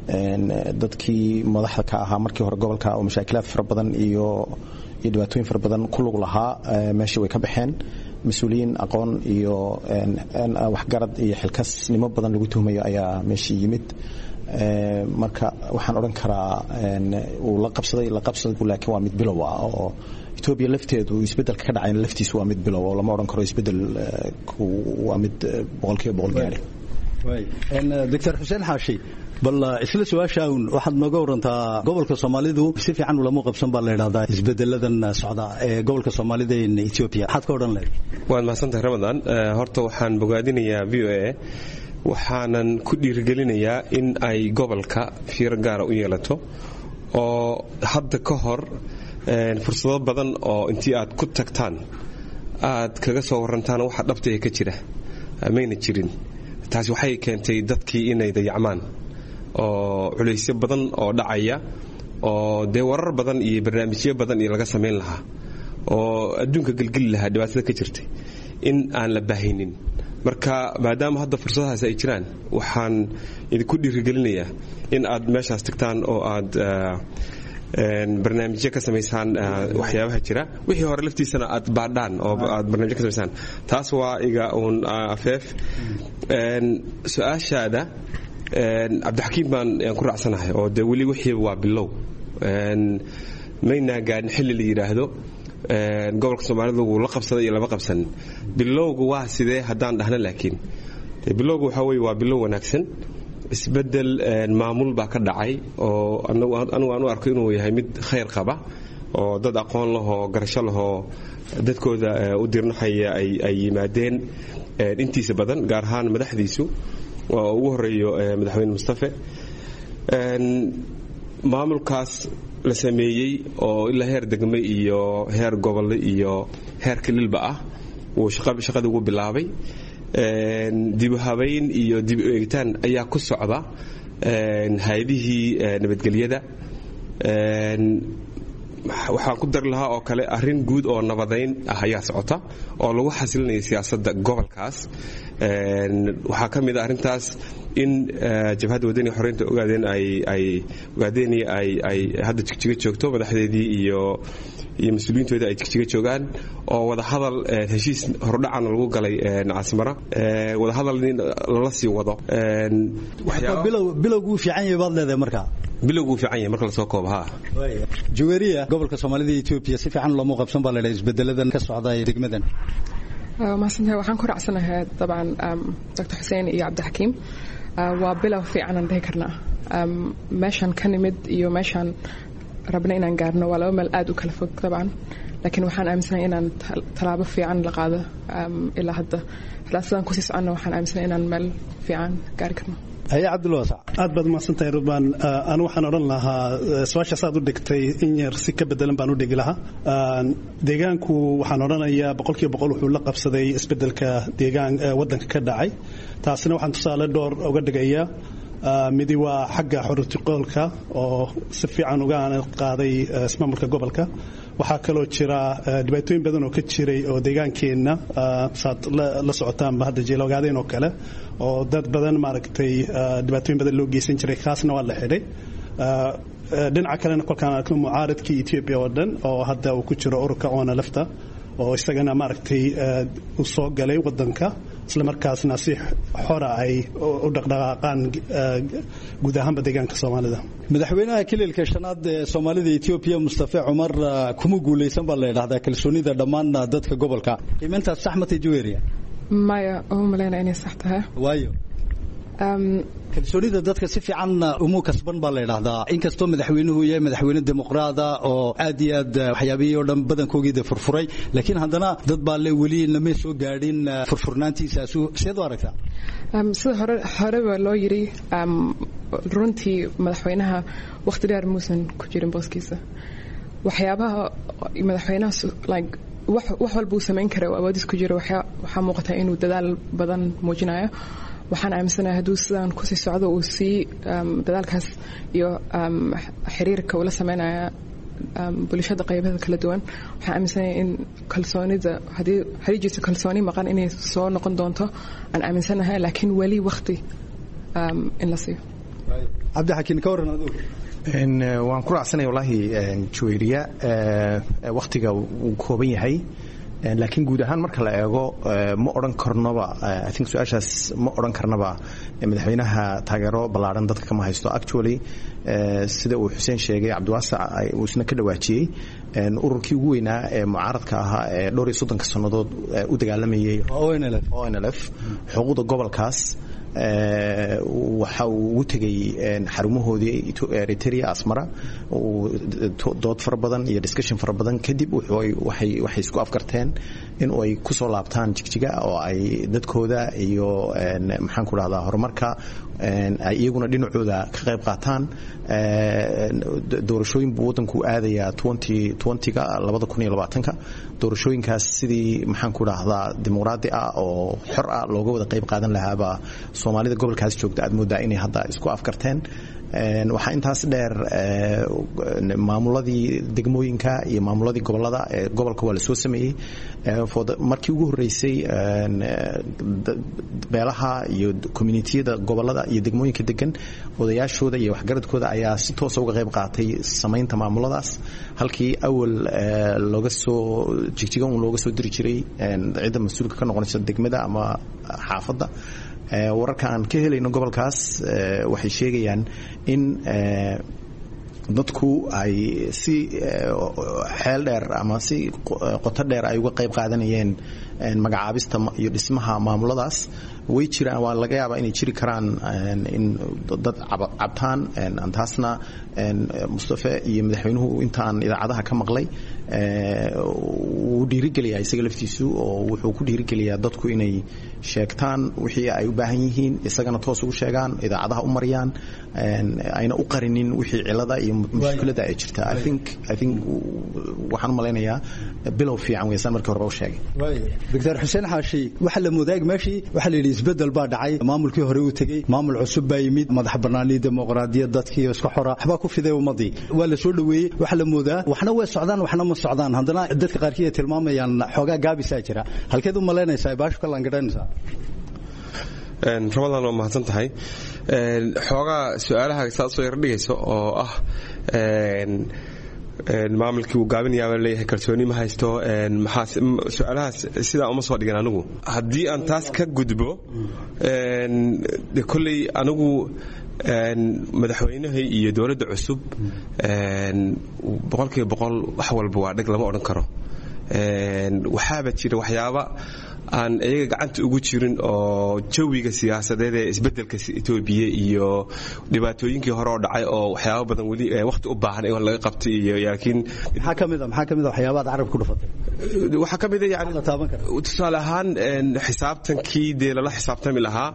dadkii madaxda ka ahaa markii hore gobolka oo mashaakilaad fara badan iyo iyo dhibaatooyin fara badan ku lug lahaa meeshii way ka baxeen mas-uuliyiin aqoon iyo waxgarad iyo xilkasnimo badan lagu tuhmayo ayaa meeshii yimid marka waxaan odhan karaa uu la qabsaday la qabsaday laakiin waa mid bilow ah oo Ethiopia lafteedu isbedelka ka dhacayna laftiisu waa mid bilow oo lama odhan karo isbedel waa mid boqolkiiba boqol gaari way en Doctor Hussein Hashi bal isla su'aashaan waxaad nooga warantaa gobolka Soomaalidu si fiican ula muuqabsan baa la yiraahdaa isbedeladan socda ee gobolka Soomaalida ee Ethiopia waxaad ka oran lahayd waan mahadsantahay Ramadan horta waxaan bogaadinayaa V O A waxaanan ku dhiirigelinayaa in ay gobolka fiir gaar ah u yeelato oo hadda ka hor fursado badan oo intii aad ku tagtaan aad kaga soo warantaan waxa dhabta ee ka jira amayna jirin taasi waxay keentay dadkii inay dayacmaan oo culeysyo badan oo dhacaya oo de warar badan iyo barnaamijyo badan iyo laga sameyn lahaa oo adduunka galgal lahaa dhibaatada ka jirtay in aan la baahinin marka maadaama hadda fursadahaas ay jiraan waxaan idinku dhiirigelinayaa in aad meeshaas tagtaan oo aad barnaamijyo ka samaysaan waxyaabaha jira wixii hore laftiisana aad baadhaan oo aad barnaamijyo ka samaysaan taas waa iga uun afeef su-aashaada cabdixakiim baan ku raacsanahay oo dee weli wixii waa bilow maynaa gaadhin xilli la yidhaahdo gobolka Soomaalidu wuu la qabsaday iyo laba qabsan bilowgu waa sidee haddaan dhahna laakiin bilowgu waxa weeye waa bilow wanaagsan isbedel maamul baa ka dhacay oo anagu aan u arko inuu yahay mid khayr qaba oo dad aqoon leh oo garasho leh oo dadkooda u dirnaxaya ay ay yimaadeen intiisa badan gaar ahaan madaxdiisu waa ugu horeeyo madaxweyne Mustafa maamulkaas la sameeyay oo ilaa heer degme iyo heer gobol iyo heer kililba ah oo shaqada shaqada ugu bilaabay dib u habeyn iyo dib u eegitaan ayaa ku socda hay'adihii nabadgelyada waxaan ku dar lahaa oo kale arrin guud oo nabadeyn ah ayaa socota oo lagu xasilinayo siyaasadda gobolkaas waxaa ka mid ah arrintaas in jabhadda wadani xoreynta ogaadeen ay ay ogaadeen ay ay hadda jigjiga joogto madaxdeedii iyo iyo mas'uuliyiintooda ay jigjiga joogaan oo wada hadal heshiis hordhacan lagu galay Caasimadda wada hadal la sii wado bilow bilowgu fiican yahay baad leedahay marka bilowgu fiican yahay marka la soo koobo ha Juwariya gobolka Soomaalida ee Ethiopia si fiican loo muuqabsan baa leedahay isbedeladan ka socda degmadan ما سنها وحن كور عسنها طبعا دكتور حسين iyo cabdixakiim waa bilow fiican aan deekarna meeshan ka nimid iyo meeshan rabna inaan gaarno waa laba meel aad u kala fog طبعا laakiin waxaan aaminsanahay inaan talaabo fiican la qaado ilaa hadda laasan ku sii socono waxaan aaminsanahay inaan meel fiican gaari karno هيا عبد الواسع aad baad maasantay rubaan aan waxaan oran lahaa su'aasha saad u dhigtay in yar si ka bedelan baan u dhigi lahaa deegaanku waxaan oranayaa boqolkiiba boqol wuxuu la qabsaday isbedelka deegaan wadanka ka dhacay taasina waxaan tusaale door uga dhigayaa midi waa xagga xorriyadda oo si fiican uga qaaday ismaamulka gobolka waxaa kaloo jira dhibaatooyin badan oo ka jiray oo deegaankeenna saad la socotaan hadda jeeloogaadeen oo kale oo dad badan maaragtay dhibaatooyin badan loo geysan jiray kaasna waa la xidhay dhinaca kalena kolkaan arkno mucaaradkii Ethiopia oo dhan oo hadda uu ku jiro ururka ona lafta oo isagana maaragtay u soo galay wadanka isla markaasna si xora ay u dhaqdhaqaaqaan guud ahaan deegaanka Soomaalida madaxweynaha kililka shanaad ee Soomaalida Ethiopia Mustafa Umar kuma guuleysan baa la yiraahdaa kalsoonida dhammaan dadka gobolka qiimaynta saxmada Juwariya maya oo maleena inay sax tahay waayo kalsoonida dadka si fiican umu kasban baa la yiraahdaa inkastoo madaxweynuhu yahay madaxweyne dimuqraada oo aad iyo aad waxyaabihii oo dhan badankoogida furfuray laakiin haddana dad baa le weli lama soo gaadhin furfurnaantiisa sidoo aragtaa sida hore hore loo yiri runtii madaxweynaha waqti dheer muusan ku jirin booskiisa waxyaabaha madaxweynaha like wax wax walba uu sameyn karo awoodis ku jiro waxa muuqata inuu dadaal badan muujinayo waxaan aaminsanahay hadduu sidaan ku sii socdo uu sii dadaalkaas iyo xiriirka ula sameynaya bulshada qaybaha kala duwan waxaan aaminsanahay in kalsoonida haddii harijiisa kalsooni maqan inay soo noqon doonto aan aaminsanahay laakiin weli waqti in la siiyo cabdixakiin ka waran adigu waan ku raacsanaya wallaahi juwayriya wakhtiga uu kooban yahay laakiin guud ahaan marka la eego ma odhan karnoba I think su-aashaas ma odhan karnaba madaxweynaha taageero ballaaran dadka kama haysto actually sida uu xuseen sheegay cabdiwaasac uu isna ka dhawaajiyey ururkii ugu weynaa ee mucaaradka ahaa ee dhowr iyo soddonka sannadood u dagaalamayay O N L F xuquuqda gobolkaas waxa uu ugu tegay xarumahoodii Eritrea Asmara dood fara badan iyo discussion fara badan kadib waxay waxay isku afkarteen in ay ku soo laabtaan jigjiga oo ay dadkooda iyo maxaan ku rahdaa horumarka ay iyaguna dhinacooda ka qayb qaataan doorashooyin buu wadanku aadayaa twenty-ga labada kun iyo labaatanka doorashooyinkaas sidii maxaan ku rahdaa dimuqraadi ah oo xor ah looga wada qayb qaadan lahaaba Soomaalida gobolkaas joogta aad moodaa inay hadda isku afkarteen waxaa intaas dheer maamuladii degmooyinka iyo maamuladii gobolada ee gobolka waa la soo sameeyey markii ugu horeysay beelaha iyo communitiyada gobolada iyo degmooyinka degan odayaashooda iyo waxgaradkooda ayaa si toos uga qayb qaatay samaynta maamuladaas halkii awal looga soo jigjiga un looga soo diri jiray cidda mas-uulka ka noqonaysa degmada ama xaafadda wararka aan ka helayno gobolkaas waxay sheegayaan in dadku ay si xeel dheer ama si qoto dheer ay uga qayb qaadanayeen magacaabista iyo dhismaha maamuladaas way jiraan waa laga yaabaa inay jiri karaan in dad cabtaan taasna Mustafa iyo madaxweynuhu intaan idaacadaha ka maqlay uu dhiirigeliyaa isaga laftiisu oo wuxuu ku dhiirigeliyaa dadku inay sheegtaan wixii ay u baahan yihiin isagana toos ugu sheegaan idaacadaha u mariyaan ayna u qarinin wixii cilada iyo mushkilada ay jirta I think I think waxaan malaynayaa bilow fiican weeysan markii hore u sheegay Doctor Xuseen Xaashi waxa la mudaag meeshii waxa la yiri isbedel baa dhacay maamulkii hore uu tagay maamul cusub baa yimid madax banaanida dimuqraadiyadda dadkii isku xora waxba ku fiday ummadii waa la soo dhaweeyay waxa la mudaa waxna way socdaan waxna ma socdaan haddana dadka qaarkii tilmaamayaan xoogaa gaabisa jira halkeed u malaynaysaa baashu ka langadhanaysaa een Ramadan oo mahadsan tahay een xoogaa su'aalaha saad soo yar dhigayso oo ah een maamulkii uu gaabinayaa leeyahay kalsooni ma haysto een maxaa su'aalahaas sida uma soo dhigan anigu haddii aan taas ka gudbo een de kulli anigu een madaxweynaha iyo dawladda cusub een boqolkiiba boqol wax walba waa dhig lama oran karo een waxaaba jira waxyaaba aan iyaga gacanta ugu jirin oo jawiga siyaasadeed ee isbedelka Itoobiya iyo dhibaatooyinkii hore oo dhacay oo waxyaabo badan wali waqti u baahan in laga qabto iyo laakiin waxa kamid ah waxa kamid ah waxyaabaha carab ku dhufatay waxa kamid ah yani tusaale ahaan xisaabtankii de la xisaabtami lahaa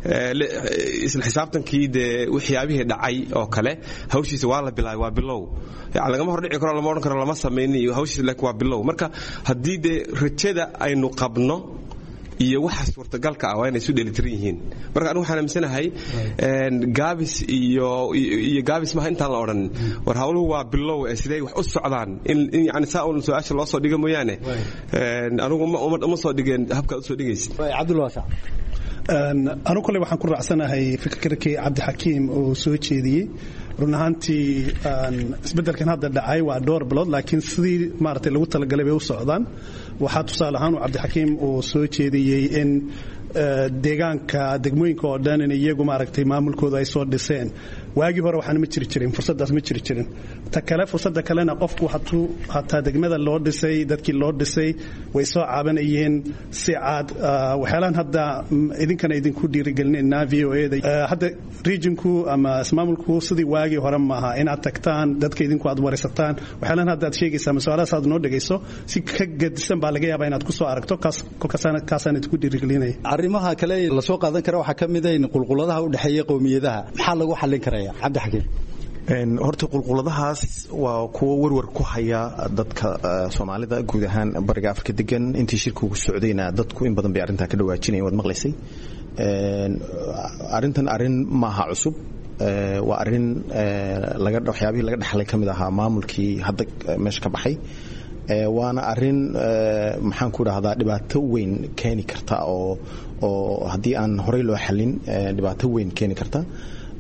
isla xisaabtankii de waxyaabihii dhacay oo kale hawshiisa waa la bilaay waa bilow yani laga hor dhici karo lama oran karo lama sameeyay hawshiisa laakiin waa bilow marka hadii de rajada aynu qabno iyo waxa suurtagalka ah waa inay isu dheelitiran yihiin marka anigu waxaan aaminsanahay een gaabis iyo iyo gaabis ma inta la oran war hawluhu waa bilow ee sidee wax u socdaan in yani saa'ul su'aasha loo soo dhiga mooyaane een anigu uma soo dhigeen habka u soo dhigaysid Cabdul Waasa een anigu kale waxaan ku raacsanahay fikirkii Cabdixakiim oo soo jeediyay run ahaantii isbedelkan hadda dhacay waa dhowr bilood laakiin sidii maartay lagu talagalay bay u socdaan waxa tusaale ahaan Cabdixakiim oo soo jeediyay in deegaanka degmooyinka oo dhan in iyagu maaragtay maamulkooda ay soo dhiseen waagi hore waxaan ma jiri jirin fursadaas ma jiri jirin ta kale fursada kalena qofku hatuu hataa degmada loo dhisay dadkii loo dhisay way soo caabanayeen si caad waxaalan hadda idinkana idinku dhiirigelinayna V O A hadda regionku ama ismaamulku sidii waagi hore maaha inaad tagtaan dadka idinku aad waraysataan waxaalan hadda aad sheegaysaa mas'aalahaas aad noo dhagayso si ka gadisan baa laga yaabaa inaad ku soo aragto kaas kolkaasana kaasana idinku dhiirigelinay arrimaha kale la soo qaadan kara waxa kamid ah in qulquladaha u dhaxeeya qowmiyadaha maxaa lagu xallin karaa Cabdixakiim een horta qulquladahaas waa kuwa warwar ku haya dadka Soomaalida guud ahaan bariga Afrika degan intii shirku ugu socdayna dadku in badan bay arinta ka dhawaajinayeen wad maqlaysay een arintan arin maaha cusub waa arin laga waxyaabihi laga dhaxlay kamid ahaa maamulkii hadda meesha ka baxay waana arin maxaan ku raahdaa dhibaato weyn keeni karta oo oo hadii aan horey loo xalin dhibaato weyn keeni karta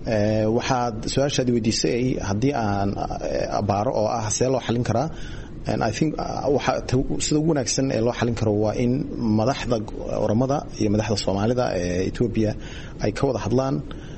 waxaad su-aashaad weydiisay haddii aan abaaro oo ah see loo xalin karaa I think waxa sida ugu wanaagsan ee loo xalin karo waa in madaxda Oromada iyo madaxda Soomaalida ee Ethiopia ay ka wada hadlaan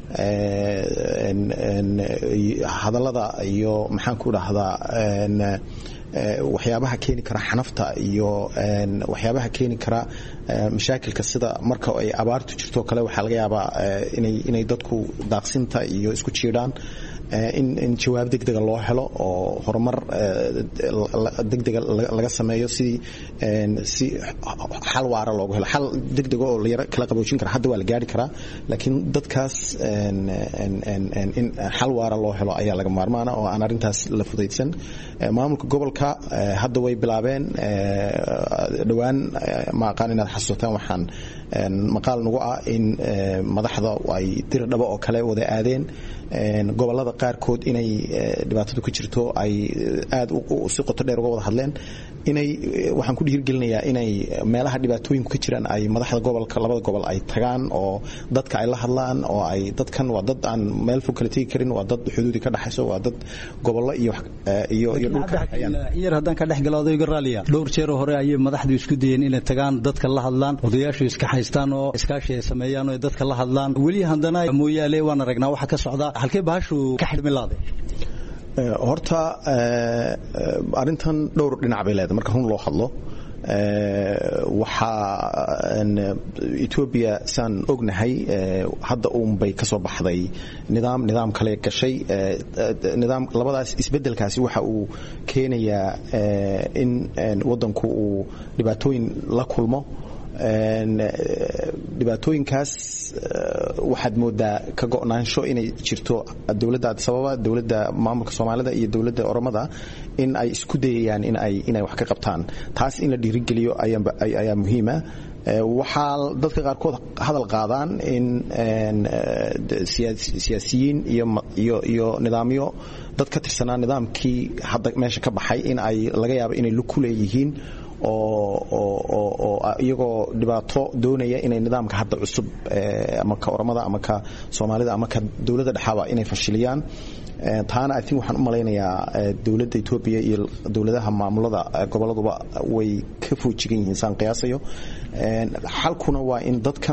hadallada iyo maxaan ku dhahdaa waxyaabaha keeni kara xanafta iyo waxyaabaha keeni kara mashaakilka sida marka ay abaartu jirto kale waxa laga yaabaa inay inay dadku daaqsinta iyo isku jiiraan in in jawaab degdeg loo helo oo horumar degdeg laga sameeyo si si xal waara loogu helo xal degdeg oo la kala qaboojin kara hadda waa la gaari karaa laakiin dadkaas in xal waara loo helo ayaa laga maarmaana oo aan arintaas la fudaysan maamulka gobolka hadda way bilaabeen dhawaan ma aqaan inaad xasuutaan waxaan maqaal nagu ah in madaxda ay dir dhabo oo kale wada aadeen gobolada qaarkood inay dhibaatadu ku jirto ay aad si qoto dheer uga wada hadleen inay waxaan ku dhiirgelinayaa inay meelaha dhibaatooyinku ka jiraan ay madaxda gobolka labada gobol ay tagaan oo dadka ay la hadlaan oo ay dadkan waa dad aan meel fog kala tegi karin waa dad xuduudi ka dhaxayso waa dad gobollo iyo iyo iyo dhulka yar haddaan ka dhex galo odayga raaliya dhowr jeer hore ayay madaxdu isku dayeen inay tagaan dadka la hadlaan odayaashu iska haystaan oo iskaashi ay sameeyaan oo dadka la hadlaan weli haddana mooyaale waan aragnaa waxa ka socda halkee baashu ka xidhmilaaday horta arintan dhowr dhinac bay leedahay marka run loo hadlo waxa Ethiopia san ognahay hadda uun bay ka soo baxday nidaam nidaam kale gashay nidaam labadaas isbedelkaasi waxa uu keenayaa in wadanku uu dhibaatooyin la kulmo dhibaatooyinkaas waxaad moodaa ka go'naansho inay jirto dawladda Addis Ababa dawladda maamulka Soomaalida iyo dawladda Oromada in ay isku dayayaan in ay inay wax ka qabtaan taas in la dhiirigeliyo ayaa ayaa muhiim ah waxa dadka qaar kood hadal qaadaan in siyaasiyiin iyo iyo iyo nidaamyo dad ka tirsanaa nidaamkii hadda meesha ka baxay in ay laga yaabo inay lu kuleeyihiin oo oo oo iyagoo dhibaato doonaya inay nidaamka hadda cusub ama ka Oromada ama ka Soomaalida ama ka dawladda dhaxaba inay fashiliyaan taana I think waxaan u maleynayaa dawladda Ethiopia iyo dawladaha maamulada goboladuba way ka foojigan yihiin san qiyaasayo xalkuna waa in dadkan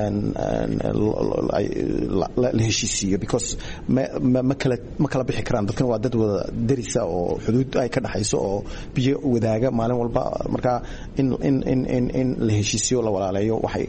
la heshiisiyo because ma kala ma kala bixi karaan dadkan waa dad wada darisa oo xuduud ay ka dhaxayso oo biyo wadaaga maalin walba marka in in in in la heshiisiyo la walaaleeyo waxay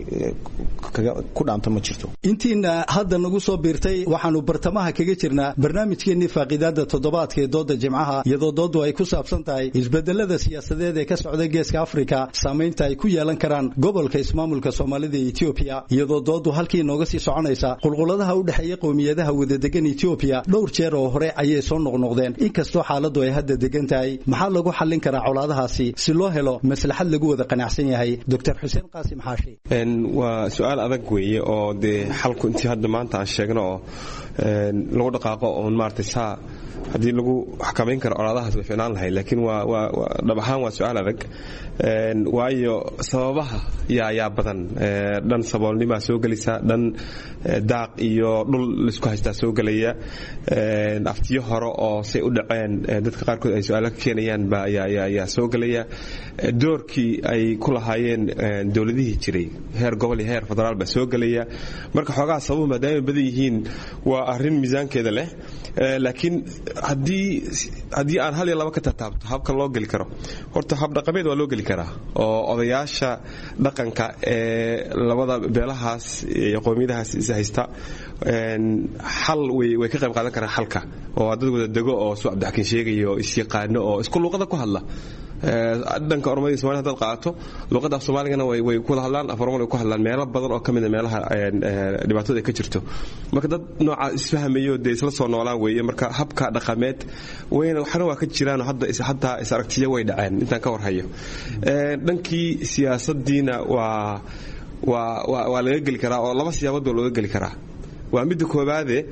ku dhaanto ma jirto intiina hadda nagu soo biirtay waxaanu bartamaha kaga jirnaa barnaamijkeennii faaqiidaada toddobaadka ee dooda jimcaha iyadoo doodu ay ku saabsan tahay isbedelada siyaasadeed ee ka socda geeska Afrika saameynta ay ku yeelan karaan gobolka ismaamulka Soomaalida ee Ethiopia iyadoo doodu halkii nooga sii soconaysa qulquladaha u dhaxeeya qowmiyadaha wada degan Ethiopia dhowr jeer oo hore ayay soo noqnoqdeen inkastoo xaaladdu ay hadda degan tahay maxaa lagu xallin karaa colaadahaasi si loo helo maslaxad lagu wada qanacsan yahay Dr Xuseen Qaasim Xaashi en waa su'aal adag weeye oo de xalku intii hadda maanta aan sheegno oo lagu dhaqaaqo oo maartay saa hadii lagu xakameyn karo colaadahaas way fiicnaan lahayd laakiin waa waa dhab ahaan waa su'aal adag een waayo sababaha yaa yaa badan dhan saboolnimo soo galisa dhan daaq iyo dhul la isku haysta soo galaya een aftiyo hore oo say u dhaceen dadka qaar kood ay su'aalo ka keenayaan ba yaa yaa yaa soo galaya doorkii ay ku lahaayeen dawladihii jiray heer gobol iyo heer federaal ba soo galaya marka xogaa sabab maadaama badan yihiin waa arrin miisaankeeda leh laakiin hadii hadii aan hal iyo laba ka taabto habka loo gali karo horta hab dhaqameed waa loo gali karaa oo odayaasha dhaqanka ee labada beelahaas iyo qoomiyadahaas is haysta een xal way way ka qayb qaadan karaan xalka oo dad wada dago oo soo Cabdi sheegayo is yaqaano oo isku luqada ku hadla dhanka Oromada iyo Soomaalida dad qaato luqada Soomaaligana way way ku hadlaan Afroomada ku hadlaan meelo badan oo kamid ah meelaha dhibaatada ka jirto marka dad nooca isfahmayo de isla soo noolaan weeye marka habka dhaqameed wayna waxana waa ka jiraan hadda is hadda is aragtiyo way dhaceen intaan ka war hayo ee dhankii siyaasaddiina waa waa waa laga gali karaa oo laba siyaabood loo gali karaa waa mid koobaade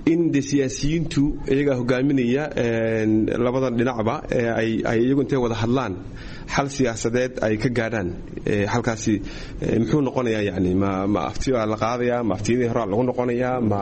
in de siyaasiyiintu iyaga hogaaminaya labadan dhinacba ay ay iyagu intay wada hadlaan xal siyaasadeed ay ka gaadhaan halkaasi muxuu noqonayaa yani ma ma aftiyo la qaadaya ma aftiyadii hore lagu noqonayaa ma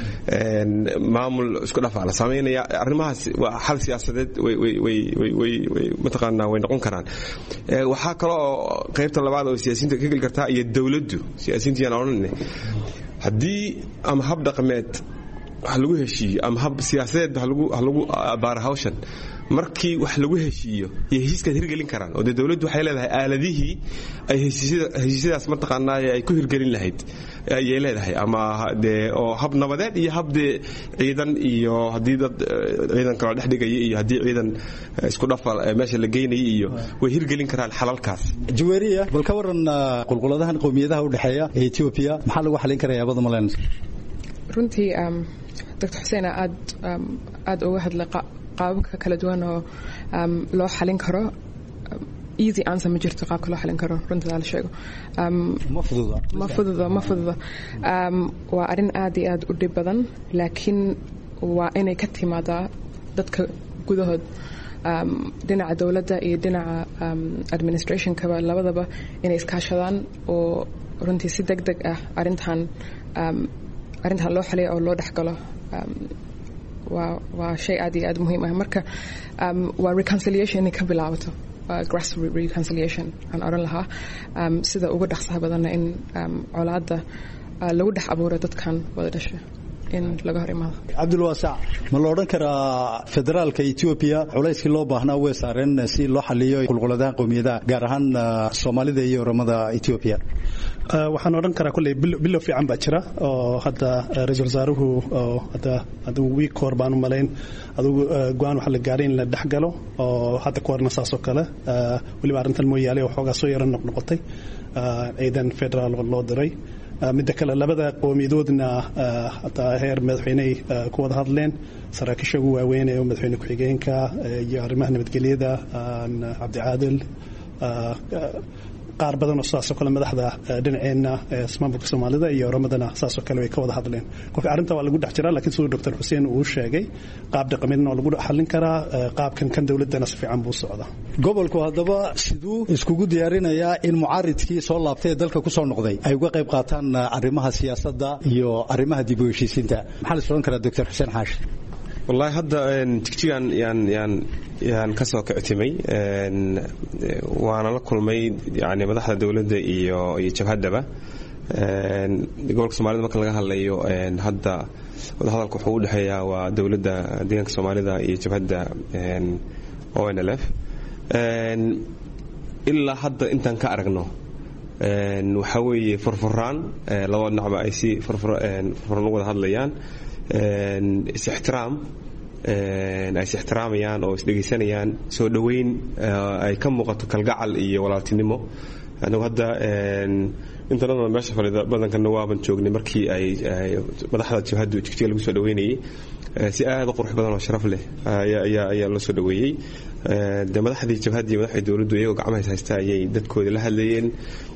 maamul isku dhafa la sameynaya arrimahaas waa xal siyaasadeed way way way way way mataqaanaa way noqon karaan waxa kale oo qaybta labaad oo siyaasiyiinta ka gali kartaa iyo dawladdu siyaasiyiinta aan oranay haddii ama hab dhaqameed wax lagu heshiiyo ama hab siyaasadeed wax lagu lagu abaar hawshan markii wax lagu heshiiyo iyo heshiiska hirgelin karaan oo dawladdu waxay leedahay aaladihii ay heshiisyadaas mataqaanaa ay ku hirgelin lahayd ay leedahay ama de oo hab nabadeed iyo hab de ciidan iyo hadii dad ciidan kala dhex dhigay iyo hadii ciidan isku dhafal meesha la geynay iyo way hirgelin karaan xalalkaas Juwariya bal ka waran qulquladahan qowmiyadaha u dhaxeeya ee Ethiopia maxaa lagu xalin karayaa bada malan runtii um Doctor Hussein aad aad uga hadlay qaababka kala duwan oo loo xalin karo easy answer ma jirto qaabka loo xalin karo runtii la sheego ma fududa ma fududa ma fududa waa arin aad iyo aad u dhib badan laakiin waa inay ka timaadaa dadka gudahood dhinaca dawladda iyo dhinaca administrationka labadaba inay iskaashadaan oo runtii si degdeg ah arintan arintan loo xaliyo oo loo dhaxgalo waa waa shay aad iyo aad muhiim ah marka waa reconciliation inay ka bilaabato grassroots reconciliation aan oran lahaa sida ugu dhaqsaha badanna in colaadda lagu dhex abuuro dadkan wada dhasha in laga hor imaado Cabdulwaasac ma la oran karaa federaalka Ethiopia culayskii loo baahnaa way saareen si loo xaliyo qulquladaha qowmiyadaha gaar ahaan Soomaalida iyo Oromada Ethiopia waxaan oran karaa kulay bilow fiican baa jira oo hadda ra'iisul wasaaruhu oo hadda aduu week hor baan u malayn aduu go'aan waxa la gaaray in la dhaxgalo oo hadda koorna saasoo kale waliba arintan mooyaale waxoogaa soo yaran noqotay ciidan federaal loo diray midda kale labada qowmiyadoodna hataa heer madaxweyney ku wada hadleen saraakiisha ugu waaweyn ee madaxweyne ku-xigeenka iyo arrimaha nabadgelyada Cabdi Caadil qaar badan oo saasoo kale madaxda dhinaceena ismaamulka Soomaalida iyo Oromadana saasoo kale way ka wada hadleen kolka arinta waa lagu dhex jiraa laakiin sidoo Doctor Hussein uu sheegay qaab dhaqameedna oo lagu xallin karaa qaabkan kan dawladana si fiican buu socdaa gobolku hadaba siduu iskugu diyaarinayaa in mucaaridkii soo laabtay dalka ku soo noqday ay uga qayb qaataan arrimaha siyaasadda iyo arrimaha dib u heshiisiinta maxaa la soo karaa Doctor Hussein Xaashi والله هذا تكتيان يعني يعني يعني كسر كعتمي وأنا لكل مي يعني مدح الدولة ي يشبه دبا يقولك سومالي ما كان لها اللي يو هذا وهذا الكحول هي ودولة دينك سومالي ذا يشبه دا أو إن لف إلا حتى أنت كأرجنه نحوي فرفران لو نعم أي شيء فرفر فرفران وده هذا ليان استحترام ay ixtiraamayaan oo isdhageysanayaan soo dhaweyn ay ka muuqato kalgacal iyo walaaltinimo anagu hadda intanada meesha falida badankan waaban joognay markii ay madaxda jihadu jigtiga lagu soo dhaweynayay si aad u qurux badan oo sharaf leh ayaa ayaa loo soo dhaweeyay de madaxdii jihadii madaxda dawladdu iyagoo gacmaha haysta ayay dadkooda la hadlayeen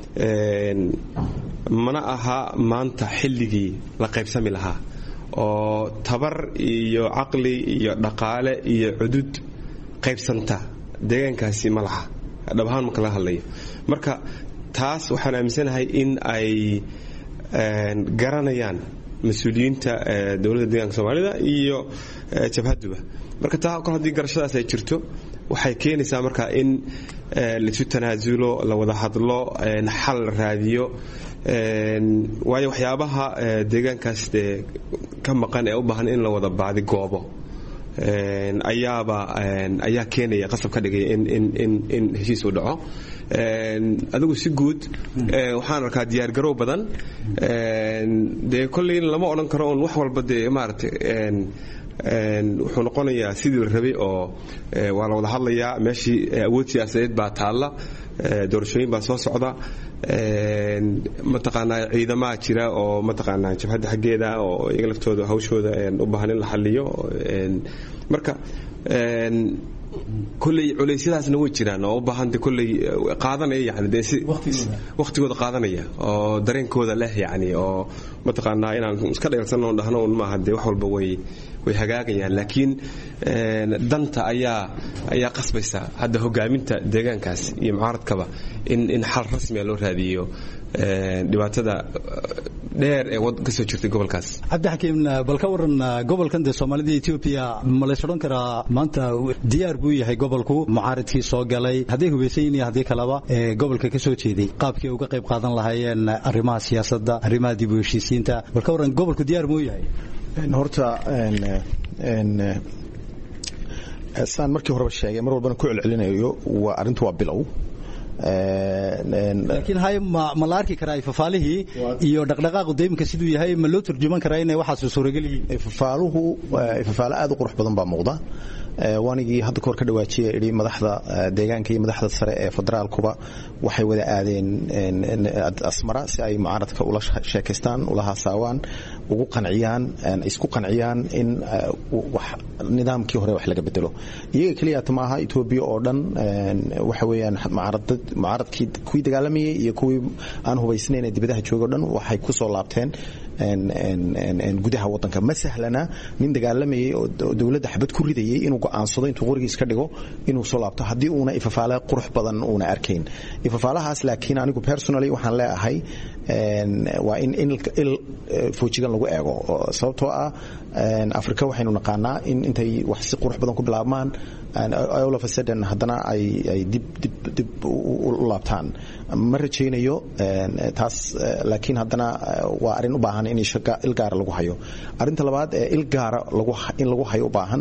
mana aha maanta xilligii la qaybsami lahaa oo tabar iyo aqli iyo dhaqaale iyo cudud qaybsanta deegaankaasi ma laha dhabahan marka la hadlayo marka taas waxaan aaminsanahay in ay garanayaan mas'uuliyiinta dawladda deegaanka Soomaalida iyo jabhaduba marka taa kor hadii garashadaas ay jirto waxay keenaysaa marka in la isu tanaasulo la wada hadlo xal raadiyo waayo waxyaabaha deegaankaas ka maqan ee u baahan in la wada baadi goobo ayaaba ayaa keenaya qasab ka dhigay in in in in heshiis u dhaco adigu si guud waxaan arkaa diyaar garow badan de kulliin lama oran karo on wax walba de maartay wuxuu noqonayaa sidii la rabay oo waa la wada hadlayaa meeshii awood siyaasadeed baa taalla doorashooyin baa soo socda mataqaanaa ciidamada jira oo mataqaanaa jabhadda xageeda oo iyaga laftooda hawshooda u baahan in la xalliyo marka kulli culaysyadaasna way jiraan oo u baahan kulli qaadanaya yani waqtigooda qaadanaya oo dareenkooda leh yani oo mataqaanaa inaan iska dheersanno dhahno un maaha dee wax walba way way hagaagayaan laakiin danta ayaa ayaa qasbaysa hadda hogaaminta deegaankaas iyo mucaaradkaba in in xal rasmi ah loo raadiyo dhibaatada dheer ee wad ka soo jirtay gobolkaas. cabdixakiim bal ka waran gobolkan de Soomaalida iyo Ethiopia ma la socon karaa maanta diyaar buu yahay gobolku mucaaradkii soo galay haddii hubeysan yahay haddii kalaba gobolka ka soo jeeday qaabkii uga qayb qaadan lahaayeen arrimaha siyaasadda arrimaha dib u heshiisiinta bal ka waran gobolku diyaar buu yahay horta een saan markii hore sheegay mar walbana ku celcelinayo waa arintu waa bilow laakiin hay ma la arki karaa ifafaalihii iyo dhaqdhaqaaqu deemanka siduu yahay ma loo turjuman karaa inay waxaas suuragal yihiin ifafaaluhu ifafaalo aad u qurux badan baa muuqda waanigii hadda koor ka dhawaajiyay idhi madaxda deegaanka iyo madaxda sare ee federaalkuba waxay wada aadeen asmara si ay mucaaradka ula sheekaystaan ula haasaawaan ugu qanciyaan isku qanciyaan in nidaamkii hore wax laga bedelo iyaga kaliya maaha Ethiopia oo dhan waxa weeyaan mucaaradad mucaaradkii kuwii dagaalamayay iyo kuwii aan hubaysnayn ee dibadaha jooga dhan waxay ku soo laabteen en gudaha wadanka ma sahlana nin dagaalamayay oo dawladda xabad ku ridayay inuu go'aansado intuu qorigiis ka dhigo inuu soo laabto hadii uuna ifafaala qurux badan uuna arkayn ifafaalahaas laakiin anigu personally waxaan leeyahay waa in in foojigan lagu eego sababtoo ah Afrika waxaynu naqaanaa in intay wax si qurux badan ku bilaabmaan all of a sudden haddana ay ay dib dib dib u laabtaan ma rajaynayo taas laakiin haddana waa arin u baahan in shaqa il gaar lagu hayo arinta labaad ee il gaar lagu in lagu hayo u baahan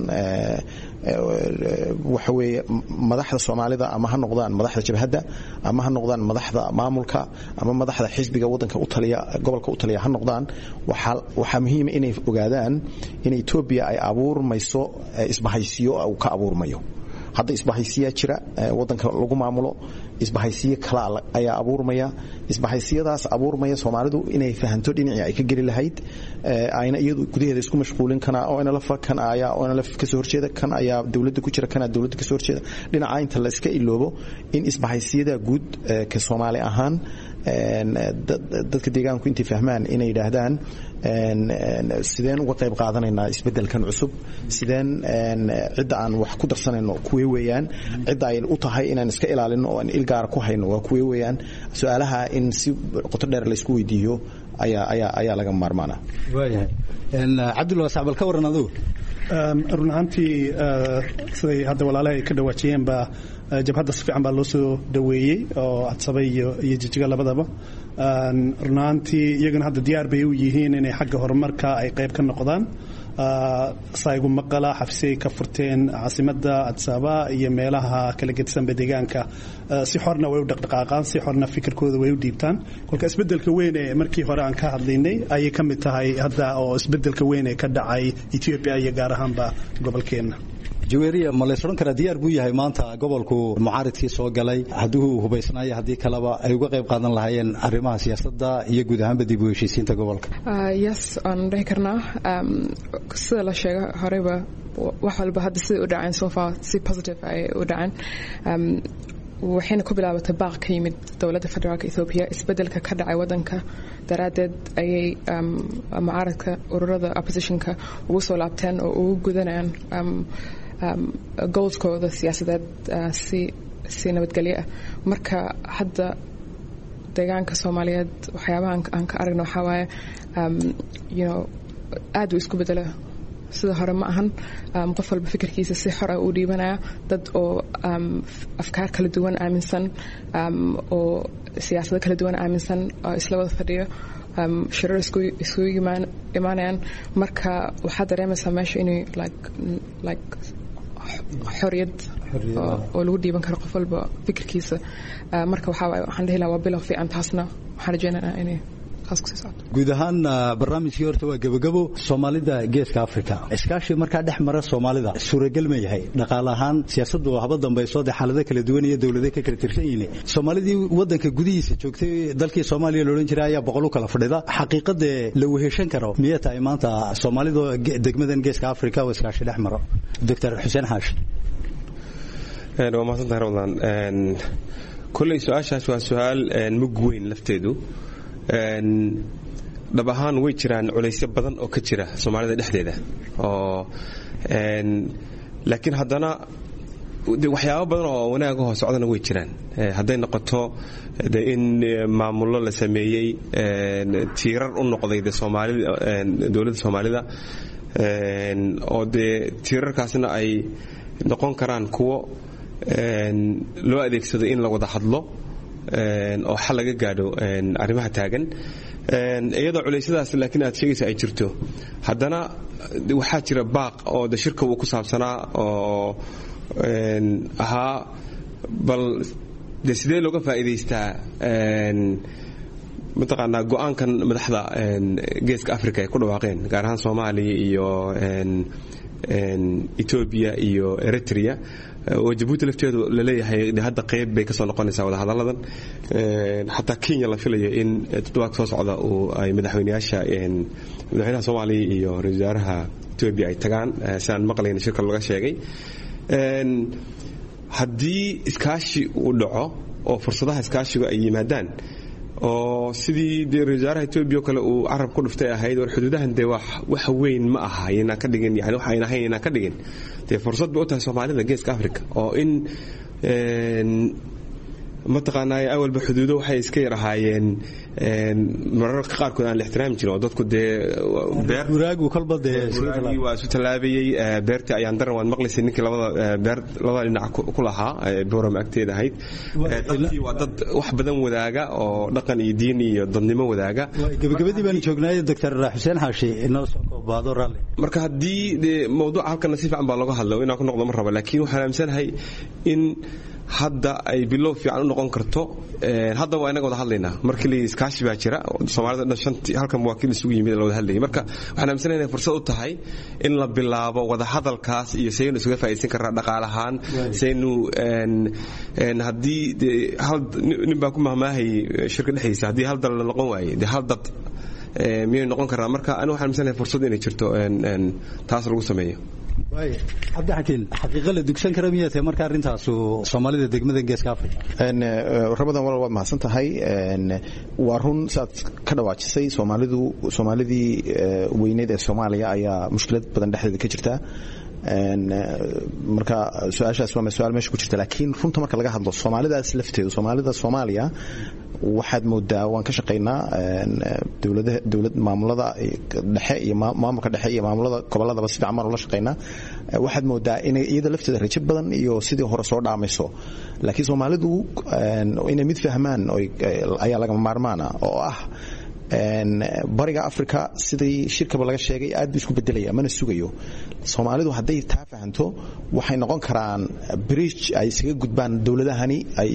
waxa weeye madaxda Soomaalida ama ha noqdaan madaxda jabhadda ama ha noqdaan madaxda maamulka ama madaxda xisbiga wadanka u taliya gobolka u taliya ha noqdaan waxa waxa muhiim inay ogaadaan in Ethiopia ay abuurmayso isbahaysiyo oo ka abuurmayo hadda isbahaysiya jira wadanka lagu maamulo isbahaysiyo kala ayaa abuurmaya isbahaysiyadaas abuurmaya Soomaalidu inay fahanto dhinacii ay ka gali lahayd ayna iyadu gudaheeda isku mashquulin kana oo ina la fakan ayaa oo ina la ka soo horjeeda kan ayaa dawladda ku jira kana dawladda ka soo horjeeda dhinaca inta la iska iloobo in isbahaysiyada guud ka Soomaali ahaan dadka deegaanku intii fahmaan inay yiraahdaan sideen uga qayb qaadanaynaa isbedelkan cusub sideen cid aan wax ku darsanayno kuwee weeyaan cid ay u tahay inaan iska ilaalino oo aan il gaar ku hayno waa kuwee weeyaan su'aalaha in si qoto dheer la isku weydiiyo ayaa ayaa ayaa laga maarmaana waayahay in Cabdullah Sacbal ka waran adoo run ahaantii siday hadda walaalahay ka dhawaajiyeen ba jabhadda si fiican baa loo soo dhaweeyey oo adsabay iyo jijiga labadaba run ahaantii iyagana hadda diyaar bay u yihiin inay xagga horumarka ay qayb ka noqdaan saygu maqala xafisay ka furteen caasimada Addis Ababa iyo meelaha kala gedsan deegaanka si xorna way u dhaqdhaqaaqaan si xorna fikirkooda way u dhiibtaan kolka isbedelka weyn ee markii hore aan ka hadlaynay ay ka mid tahay hadda oo isbedelka weyn ee ka dhacay Ethiopia iyo gaar ahaanba gobolkeena Jaweeriya ma la soo karaa diyaar buu yahay maanta gobolku mucaaradkii soo galay haduu hubaysnaayo hadii kalaba ay uga qayb qaadan lahaayeen arrimaha siyaasadda iyo guud ahaan dib u heshiisiinta gobolka yes aan dhihi karnaa sida la sheegay horeba wax walba hadda sida u dhaceen so far si positive ay u dhaceen waxayna ku bilaabatay baaq ka yimid dawladda federaalka Ethiopia isbedelka ka dhacay wadanka daraadeed ayay mucaaradka ururada oppositionka ugu soo laabteen oo ugu gudanayaan goalskooda siyaasadeed si si nabadgelyo ah marka hadda deegaanka Soomaaliyeed waxyaabaha aan ka aragno waxa waaye you know aad u isku bedela sida hore ma ahan qof walba fikirkiisa si xor ah u dhiibanaya dad oo afkaar kala duwan aaminsan oo siyaasado kala duwan aaminsan oo isla wada fadhiyo shirar isku isku imaanayaan marka waxa dareemaysaa meesha inay like like xoriyad oo lagu dhiiban karo qof walba fikirkiisa marka waxa waxaan dhihi lahaa waa bilow fiican taasna waxaan rajaynayaa inay guud ahaan barnaamijkii horta waa gabagabo Soomaalida geeska Afrika iskaashi marka dhex mara Soomaalida suuragal ma yahay dhaqaale ahaan siyaasaddu haba dambayso xaalado kala duwan iyo dawladaha ka kala tirsan yihiin Soomaalidii wadanka gudihiisa joogtay dalkii Soomaaliya loo oran jiray ayaa boqol u kala fadhida xaqiiqada la weheshan karo miyay tahay maanta Soomaalida degmadan geeska Afrika oo iskaashi dhex maro Doctor Xuseen Xaashi ee waa mahadsantahay Ramadan een kulli su'aashaas waa su'aal mug weyn lafteedu dhab ahaan way jiraan culaysyo badan oo ka jira Soomaalida dhexdeeda oo een laakiin haddana waxyaabo badan oo wanaag oo socdana way jiraan hadday noqoto in maamullo la sameeyay tiirar u noqday Soomaalida dawladda Soomaalida oo de tiirarkaasna ay noqon karaan kuwo loo adeegsado in la wada hadlo oo xal laga gaadho arrimaha taagan iyadoo culaysyadaas laakiin aad sheegaysa ay jirto haddana waxaa jira baaq oo de shirka uu ku saabsanaa oo ahaa bal de sidee looga faa'iidaystaa mataqaanaa go'aankan madaxda geeska Afrika ay ku dhawaaqeen gaar ahaan Soomaaliya iyo Ethiopia iyo Eritrea oo Djibouti lafteedu la leeyahay hadda qayb bay ka soo noqonaysaa wada hadaladan hatta Kenya la filayo in toddobaad soo socda oo ay madaxweynayaasha madaxweynaha Soomaaliya iyo ra'iisul wasaaraha Ethiopia ay tagaan saan maqlayna shirka laga sheegay haddii iskaashi uu dhaco oo fursadaha iskaashiga ay yimaadaan oo sidii de rajaaraha Ethiopia kale uu arab ku dhuftay ahayd war xuduudahan de wax wax weyn ma aha ina ka dhigin yani waxa ayna hayna ka dhigin de fursad buu tahay Soomaalida geeska Afrika oo in een mataqaanaa awalba xuduudo waxay iska yaraayeen een mararka qaar kood aan la ixtiraam jirin oo dadku de beer buraagu kalba de waa isu talaabiyay beerta ayaan daran waan maqlaysay ninkii labada beer labada dhinac ku lahaa boora maagteeda ahayd dadkii waa dad wax badan wadaaga oo dhaqan iyo diin iyo dadnimo wadaaga gabagabadii baan joognay Dr. Xuseen Xaashi inoo soo koobaado rally marka hadii de mowduuca halkan si fiican baa laga hadlay inaan ku noqdo mar raba laakiin waxaan aaminsanahay in hadda ay bilow fiican u noqon karto ee hadda waa inaga wada hadlaynaa markii la iskaashi baa jira Soomaalida dhan shantii halkan wakiil isugu yimid la wada hadlayay marka waxaan aaminsanahay inay fursad u tahay in la bilaabo wada hadalkaas iyo saynu isuga faa'iideysan karnaa dhaqaalahaan saynu een een hadii hal nin baa ku mahmaahay shirka dhexdiisa hadii hal dal la noqon waayo de hal dad ee miyay noqon karnaa marka anu waxaan aaminsanahay fursad inay jirto een een taas lagu sameeyo way abdi xakiin xaqiiqo la dugsan kara miyay marka arintaas Soomaalida degmada geeska Afrika een rabadan walaal waa mahadsan tahay een waa run saad ka dhawaajisay Soomaalidu Soomaalidii weyneed ee Soomaaliya ayaa mushkilad badan dhexdeeda ka jirta een marka su'aashaas waa su'aal meesha ku jirta laakiin runta marka laga hadlo Soomaalidaas lafteedu Soomaalida Soomaaliya waxaad moodaa waan ka shaqeynaa dawladaha dawlad maamulada dhexe iyo maamulka dhexe iyo maamulada gobolada si fiican la shaqeynaa waxaad moodaa in iyada lafteeda rajab badan iyo sidii hore soo dhaamayso laakiin Soomaalidu inay mid fahmaan ayaa laga maarmaana oo ah een bariga Afrika sidii shirkaba laga sheegay aad isku bedelaya mana sugayo Soomaalidu haday taa fahanto waxay noqon karaan bridge ay isaga gudbaan dawladahani ay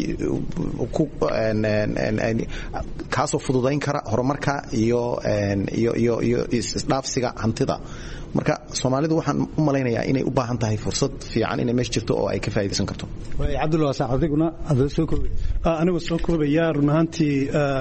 ku een een kaasoo fududayn kara horumarka iyo iyo iyo iyo isdhaafsiga hantida marka Soomaalidu waxaan u maleynayaa inay u baahan tahay fursad fiican inay meesh jirto oo ay ka faa'iideysan karto way Cabdullaahi Saaxiibna adoo soo koobay anigu soo koobaya runaantii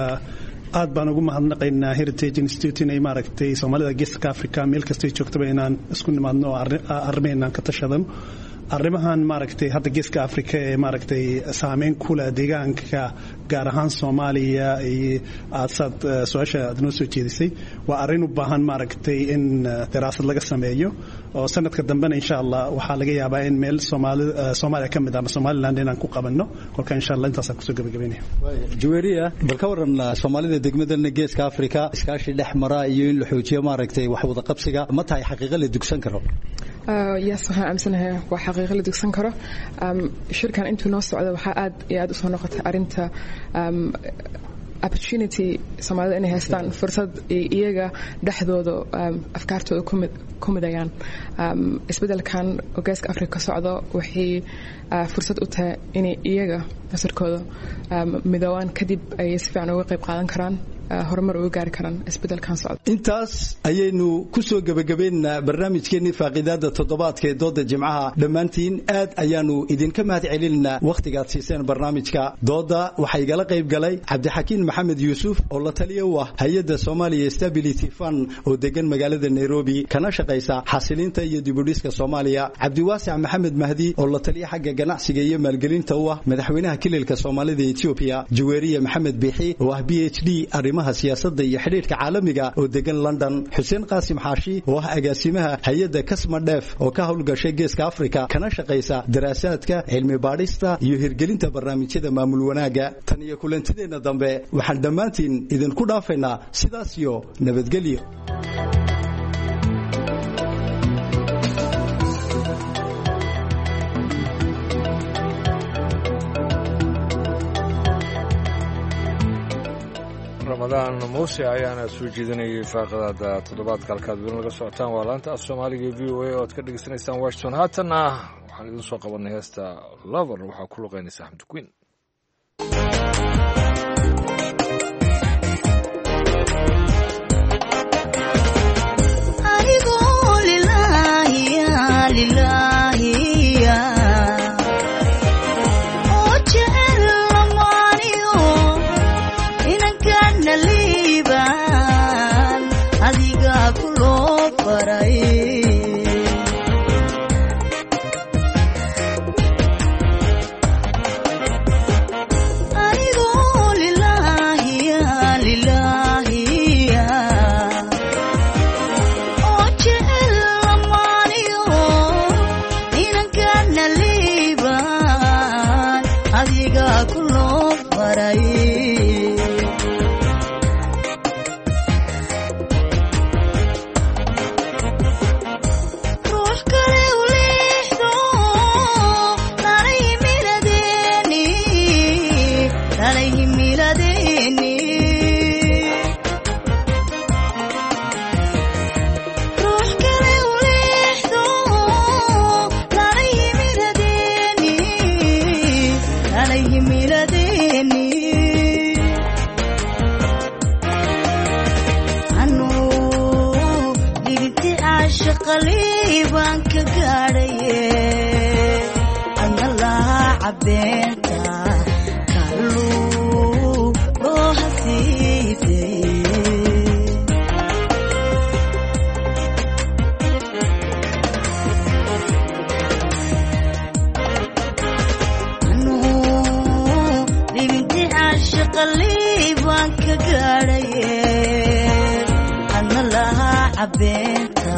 aad baan ugu mahadnaqaynaa Heritage Institute inay maaragtay Soomaalida geeska Afrika meel kasta ay joogtaba inaan isku nimaadno arrimahan ka tashadano arrimahan maaragtay hadda geeska Afrika ee maaragtay saameyn ku leh deegaanka gaar ahaan Soomaaliya iyo aad su'aasha aad noo soo jeedisay waa arrin u baahan maaragtay in daraasad laga sameeyo oo sanadka dambena insha Allah waxa laga yaabaa in meel Soomaalida Soomaaliya ka mid ah Somaliland inaan ku qabanno kolka insha Allah intaas ku soo gabagabeynaa Juweeriya bal ka waran Soomaalida degmada geeska Afrika iskaashi dhex mara iyo in la xoojiyo maaragtay wax wada qabsiga ma tahay xaqiiqo la dugsan karo yes waxaan aaminsanahay waa xaqiiqo la dugsan karo shirkan intuu noo socdo waxaa aad iyo aad u soo noqotay arinta opportunity Soomaalida inay haystaan fursad iyaga dhaxdooda afkaartooda ku midayaan isbedelkan geeska Afrika socdo waxay fursad u tahay inay iyaga nasarkooda midowaan kadib ay si fiican uga qayb qaadan karaan horumar uga gaari karaan isbedelkan socdo intaas ayaynu ku soo gabagabeynaa barnaamijkeennii faaqidaada toddobaadka ee dooda jimcaha dhammaantiin aad ayaanu idinka mahad celinaa wakhtigaad siiseen barnaamijka dooda waxaa igala qayb galay cabdixakiin maxamed yuusuf oo la taliya u ah hay-adda Somalia Stability Fund oo degan magaalada Nairobi kana shaqaysa xasilinta iyo dibudhiska Soomaaliya cabdiwaasic maxamed mahdi oo la taliya xagga ganacsiga iyo maalgelinta u ah madaxweynaha kililka Soomaalida Ethiopia Juweeriya maxamed bixi oo ah PhD arrimaha siyaasadda iyo xidhiidhka caalamiga oo degan London Xuseen Qaasim Xaashi oo ah agaasimaha hay'adda Kasma Dheef oo ka howlgashay Geeska Afrika kana shaqeysa daraasaadka cilmi baadhista iyo hirgelinta barnaamijyada maamul wanaaga tan iyo kulantideena dambe waxaan dhammaantiin idinku dhaafaynaa sidaas iyo nabadgelyo رمضان موسى ayaana soo jeedinayay faaqadaada toddobaadka halkaad weli laga socotaan waa laanta af Soomaaliga V O A oo aad ka dhageysanaysaan Washington haatana waxaan idin soo qabanay heesta Lover waxa ku luqeynaysa Axmed Queen Arigo lillahi ya lillahi ya naliban adiga kulo faray arigo lillahi ya lillahi ya oche lamaniyo inanka naliban adiga kulo faray قليبان كغاريه ان الله عبينتا كلو روح سيدي انو بنتي عاشق قليبان كغاريه ان الله عبينتا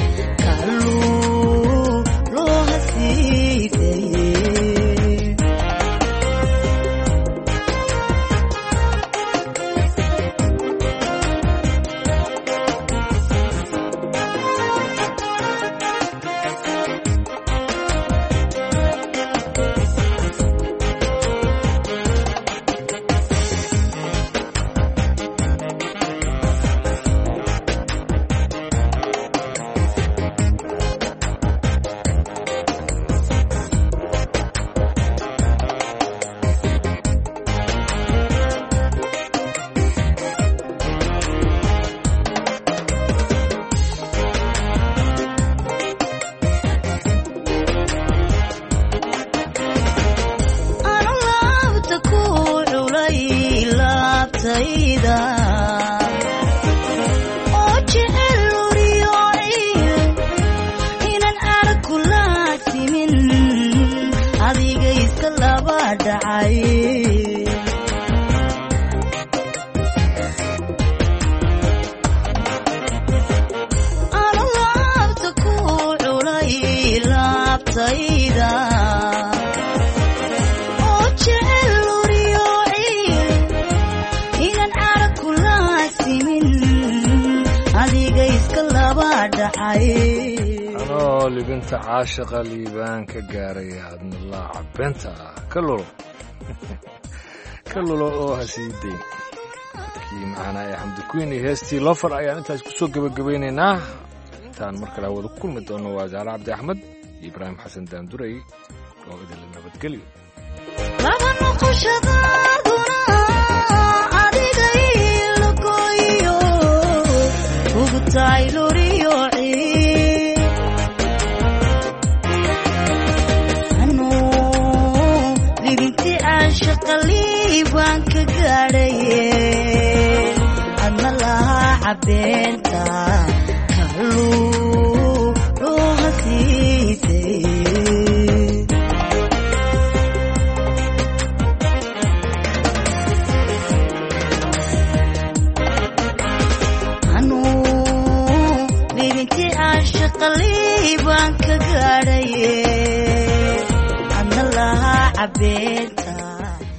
أنا لبنت عاشقة ليبان كجارية عبد الله عبنتها كله كله لو هسيدي كي معنا يا حمد كويني هستي لفر أيام أنت سوق بجبيننا تان مركل أول كل مدة وازع عبد أحمد إبراهيم حسن داندوري وقدر لنا بتقلي لا بنقش ضادنا عدي لكويو وقتاي لوريو قليبان كغاريه ان الله عبينتا كلو روح سيدي cabeenta